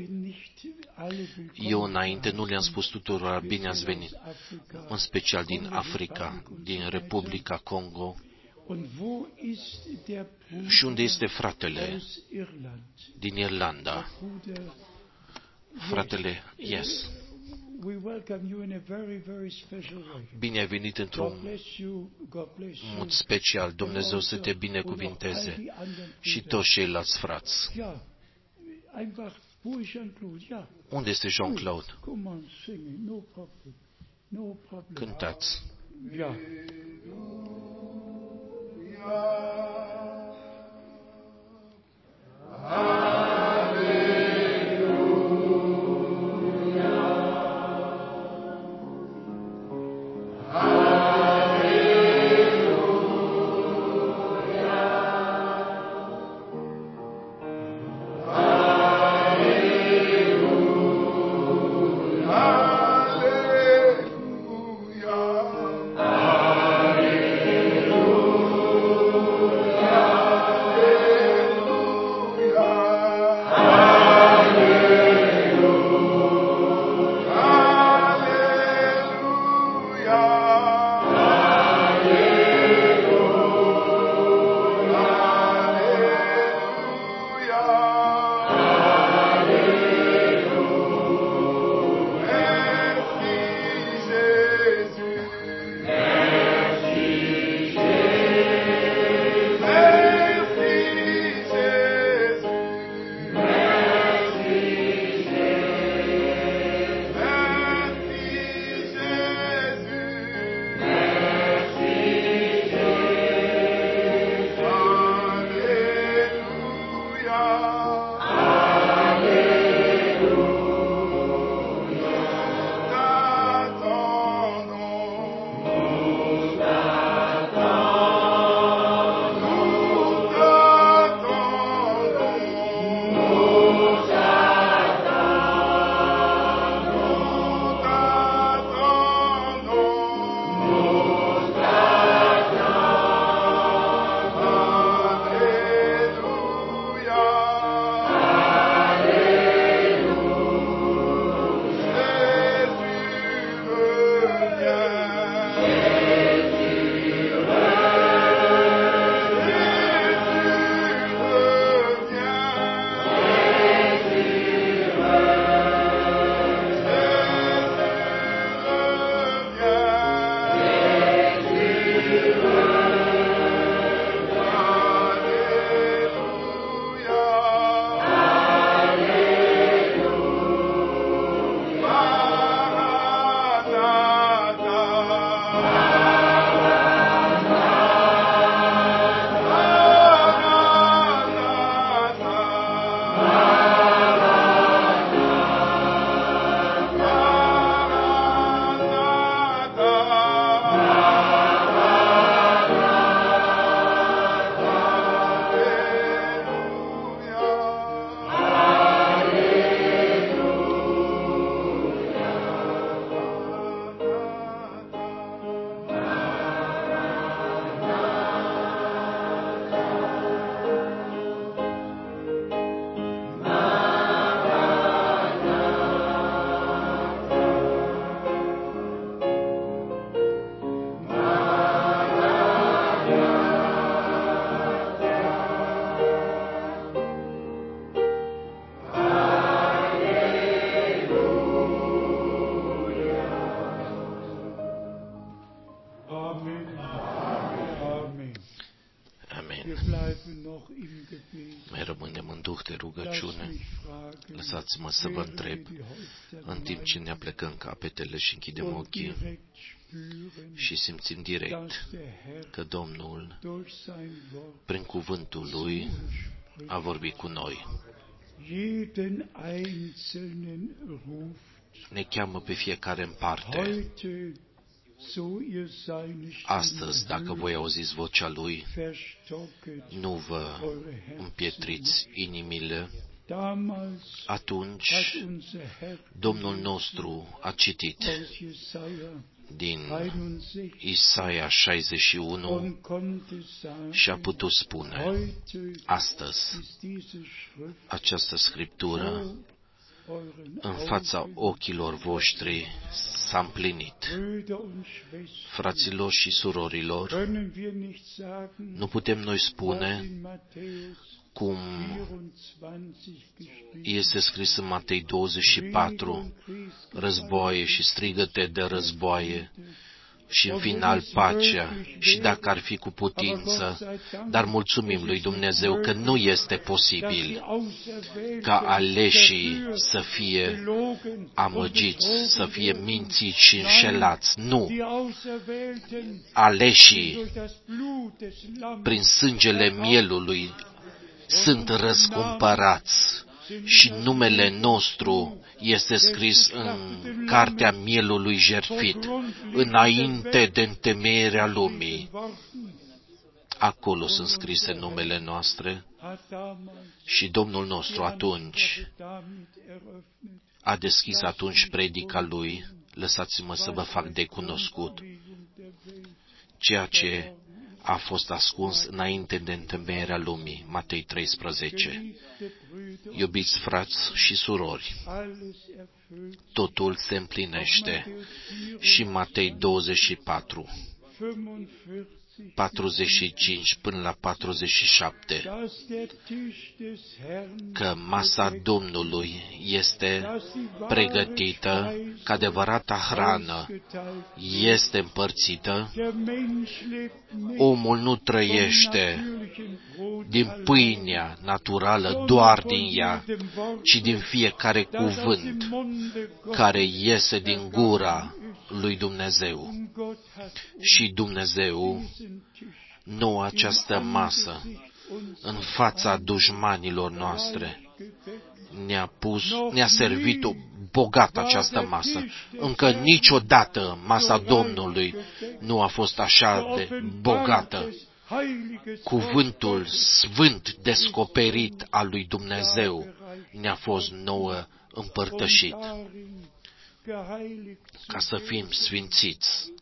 Eu înainte nu le-am spus tuturor bine ați venit, în special din Africa, din Republica Congo. Și unde este fratele din Irlanda? Fratele, yes. Bine ai venit într-un mod special. Dumnezeu să te binecuvinteze și toți ceilalți frați. Unde este Jean-Claude? Cântați. Amin. Mai rămânem în duh de rugăciune. Lăsați-mă să vă întreb, în timp ce ne aplecăm capetele și închidem ochii și simțim direct că Domnul, prin cuvântul Lui, a vorbit cu noi. Ne cheamă pe fiecare în parte. Astăzi, dacă voi auziți vocea Lui, nu vă împietriți inimile. Atunci, Domnul nostru a citit din Isaia 61 și a putut spune, astăzi, această scriptură în fața ochilor voștri s-a împlinit. Fraților și surorilor, nu putem noi spune cum este scris în Matei 24, războaie și strigăte de războaie și în final pacea, și dacă ar fi cu putință, dar mulțumim lui Dumnezeu că nu este posibil ca aleșii să fie amăgiți, să fie mințiți și înșelați. Nu! Aleșii, prin sângele mielului, sunt răscumpărați și numele nostru este scris în cartea mielului jertfit, înainte de întemeierea lumii. Acolo sunt scrise numele noastre și Domnul nostru atunci a deschis atunci predica Lui. Lăsați-mă să vă fac de cunoscut ceea ce a fost ascuns înainte de întemeierea lumii. Matei 13. Iubiți frați și surori, totul se împlinește și Matei 24, 45 până la 47, că masa Domnului este pregătită, că adevărata hrană este împărțită, omul nu trăiește din pâinea naturală, doar din ea, ci din fiecare cuvânt care iese din gura lui Dumnezeu. Și Dumnezeu, nouă această masă, în fața dușmanilor noastre, ne-a servit o bogată această masă. Încă niciodată masa Domnului nu a fost așa de bogată. Cuvântul sfânt descoperit al lui Dumnezeu ne-a fost nouă împărtășit, ca să fim sfințiți,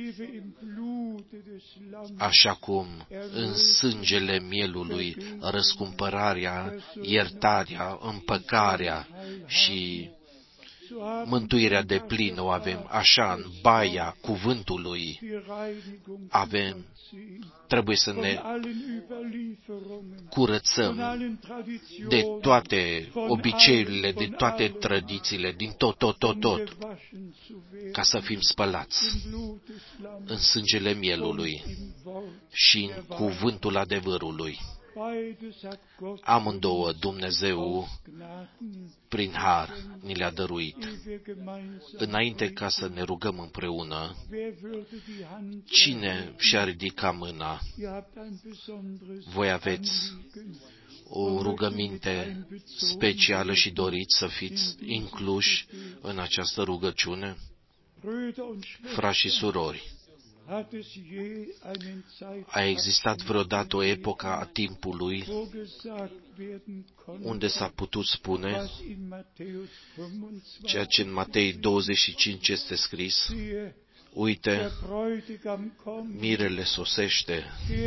așa cum în sângele mielului răscumpărarea, iertarea, împăcarea și mântuirea deplină o avem, așa în baia cuvântului trebuie să ne curățăm de toate obiceiurile, de toate tradițiile, din tot, ca să fim spălați în sângele mielului și în cuvântul adevărului. Amândouă Dumnezeu, prin har, ni le-a dăruit. Înainte ca să ne rugăm împreună, cine și-a ridicat mâna? Voi aveți o rugăminte specială și doriți să fiți incluși în această rugăciune? Frați și surori, a existat vreodată o epocă a timpului unde s-a putut spune ceea ce în Matei 25 este scris: uite, mirele sosește,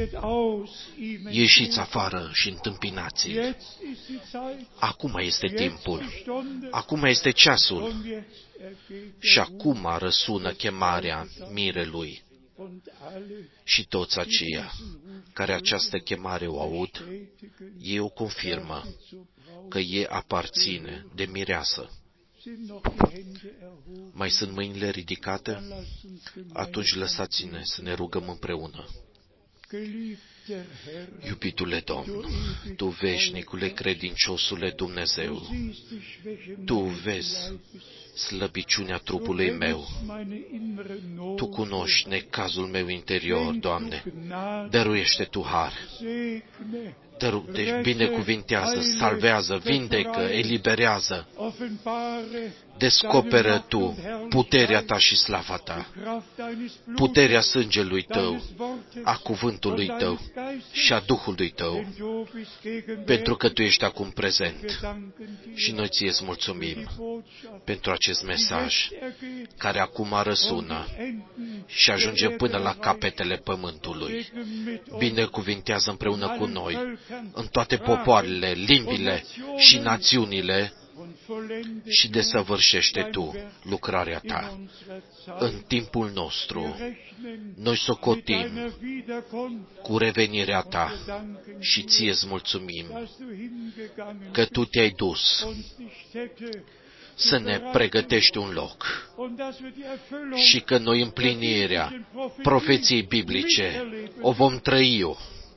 ieșiți afară și întâmpinați-l. Acum este timpul, acum este ceasul și acum răsună chemarea mirelui. Și toți aceia care această chemare o aud, ei o confirmă că ei aparține de mireasă. Mai sunt mâinile ridicate? Atunci lăsați-ne să ne rugăm împreună. Iubitule Domn, Tu veșnicule credinciosule Dumnezeu, Tu vezi slăbiciunea trupului meu, Tu cunoști necazul meu interior, Doamne, dăruiește Tu har, deci binecuvintează, salvează, vindecă, eliberează, descoperă Tu puterea Ta și slava Ta, puterea sângelui Tău, a cuvântului Tău și a Duhului Tău, pentru că Tu ești acum prezent. Și noi Ție-ți mulțumim pentru acest mesaj care acum răsună și ajunge până la capetele pământului. Binecuvintează împreună cu noi în toate popoarele, limbile și națiunile și desăvârșește Tu lucrarea Ta. În timpul nostru, noi socotim cu revenirea Ta și Ție-ți mulțumim că Tu Te-ai dus să ne pregătești un loc și că noi împlinirea profeției biblice o vom trăi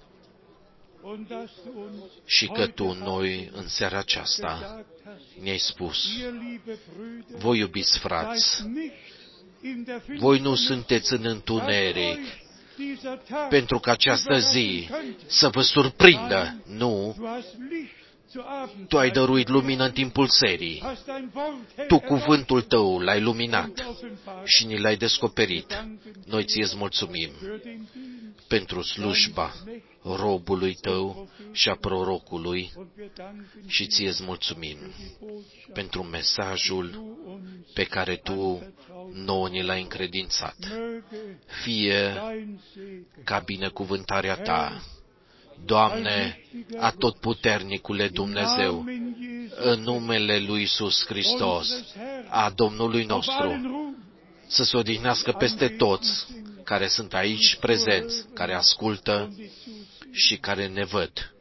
și că Tu noi în seara aceasta ne-ai spus: voi iubiți frați, voi nu sunteți în întuneric pentru că această zi să vă surprindă, nu, Tu ai dăruit lumină în timpul serii, Tu cuvântul Tău l-ai luminat și ni l-ai descoperit. Noi Ție-ți mulțumim pentru slujba robului Tău și a prorocului și Ție-ți mulțumim pentru mesajul pe care Tu nouă ni l-ai încredințat. Fie ca binecuvântarea Ta, Doamne, atotputernicule Dumnezeu, în numele lui Iisus Hristos, a Domnului nostru, să se odihnească peste toți care sunt aici prezenți, care ascultă și care ne văd.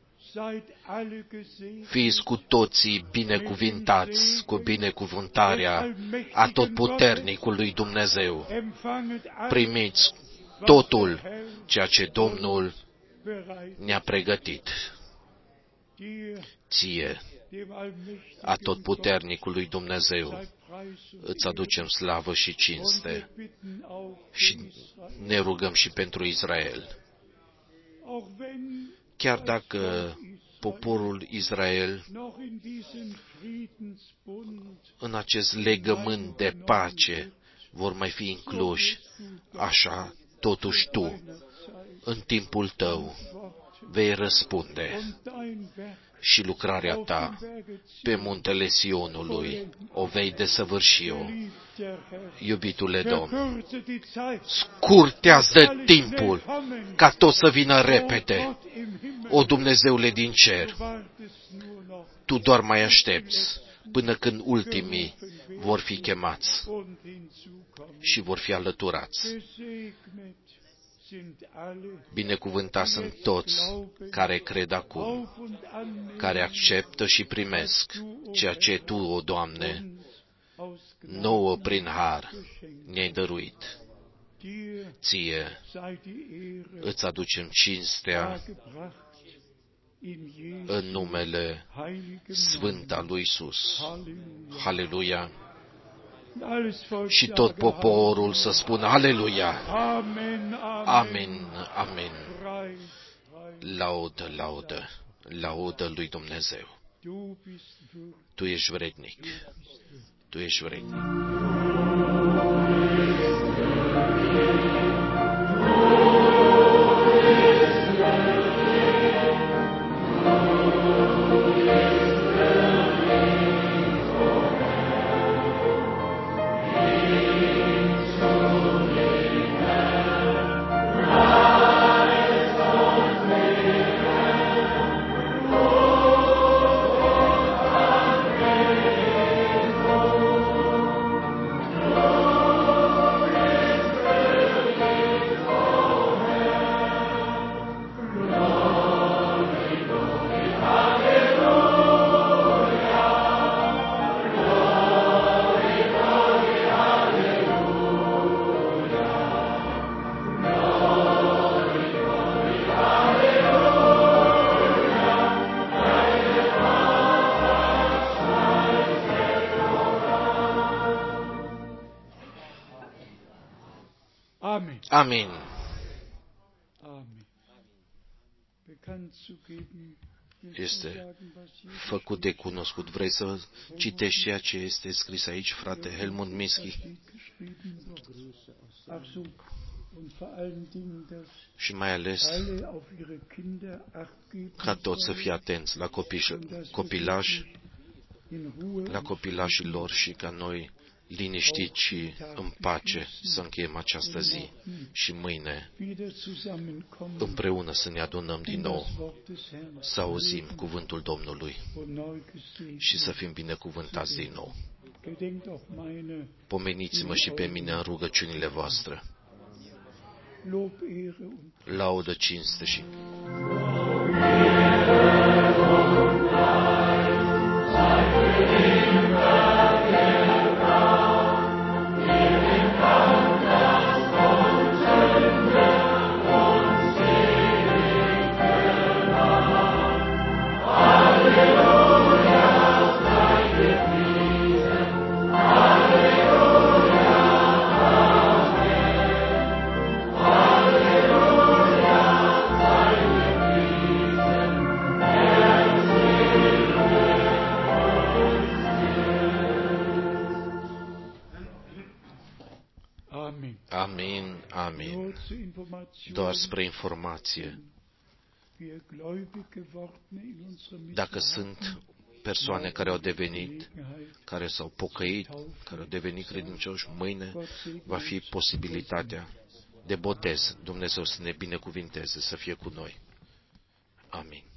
Fiți cu toții binecuvintați cu binecuvântarea atotputernicului Dumnezeu. Primiți totul ceea ce Domnul ne-a pregătit. Ție, atotputernicului Dumnezeu, îți aducem slavă și cinste și ne rugăm și pentru Israel. Chiar dacă poporul Israel în acest legământ de pace vor mai fi incluși, așa totuși Tu, în timpul Tău, vei răspunde și lucrarea Ta pe muntele Sionului o vei desăvârși. Iubitule Domn, scurtează timpul ca tot să vină repede. O Dumnezeule din cer, Tu doar mai aștepți până când ultimii vor fi chemați și vor fi alăturați. Binecuvântați sunt toți care cred acum, care acceptă și primesc ceea ce Tu, o Doamne, nouă prin har ne-ai dăruit. Ție îți aducem cinstea în numele sfânt al lui Iisus. Haleluia! Și tot poporul să spună Aleluia! Amin, amin. Laudă, laudă, laudă lui Dumnezeu. Tu ești vrednic. Tu ești vrednic. Amin. Este făcut de cunoscut. Vrei să citești ceea ce este scris aici, frate Helmut Miski? Și mai ales ca toți să fie atenți la copilașii lor și ca noi liniștiți și în pace să încheiem această zi și mâine împreună să ne adunăm din nou, să auzim cuvântul Domnului și să fim binecuvântați din nou. Pomeniți-mă și pe mine în rugăciunile voastre. Laudă, cinste și Amin, amin. Doar spre informație, dacă sunt persoane care au devenit, care s-au pocăit, care au devenit credincioși, mâine va fi posibilitatea de botez. Dumnezeu să ne binecuvinteze, să fie cu noi. Amin.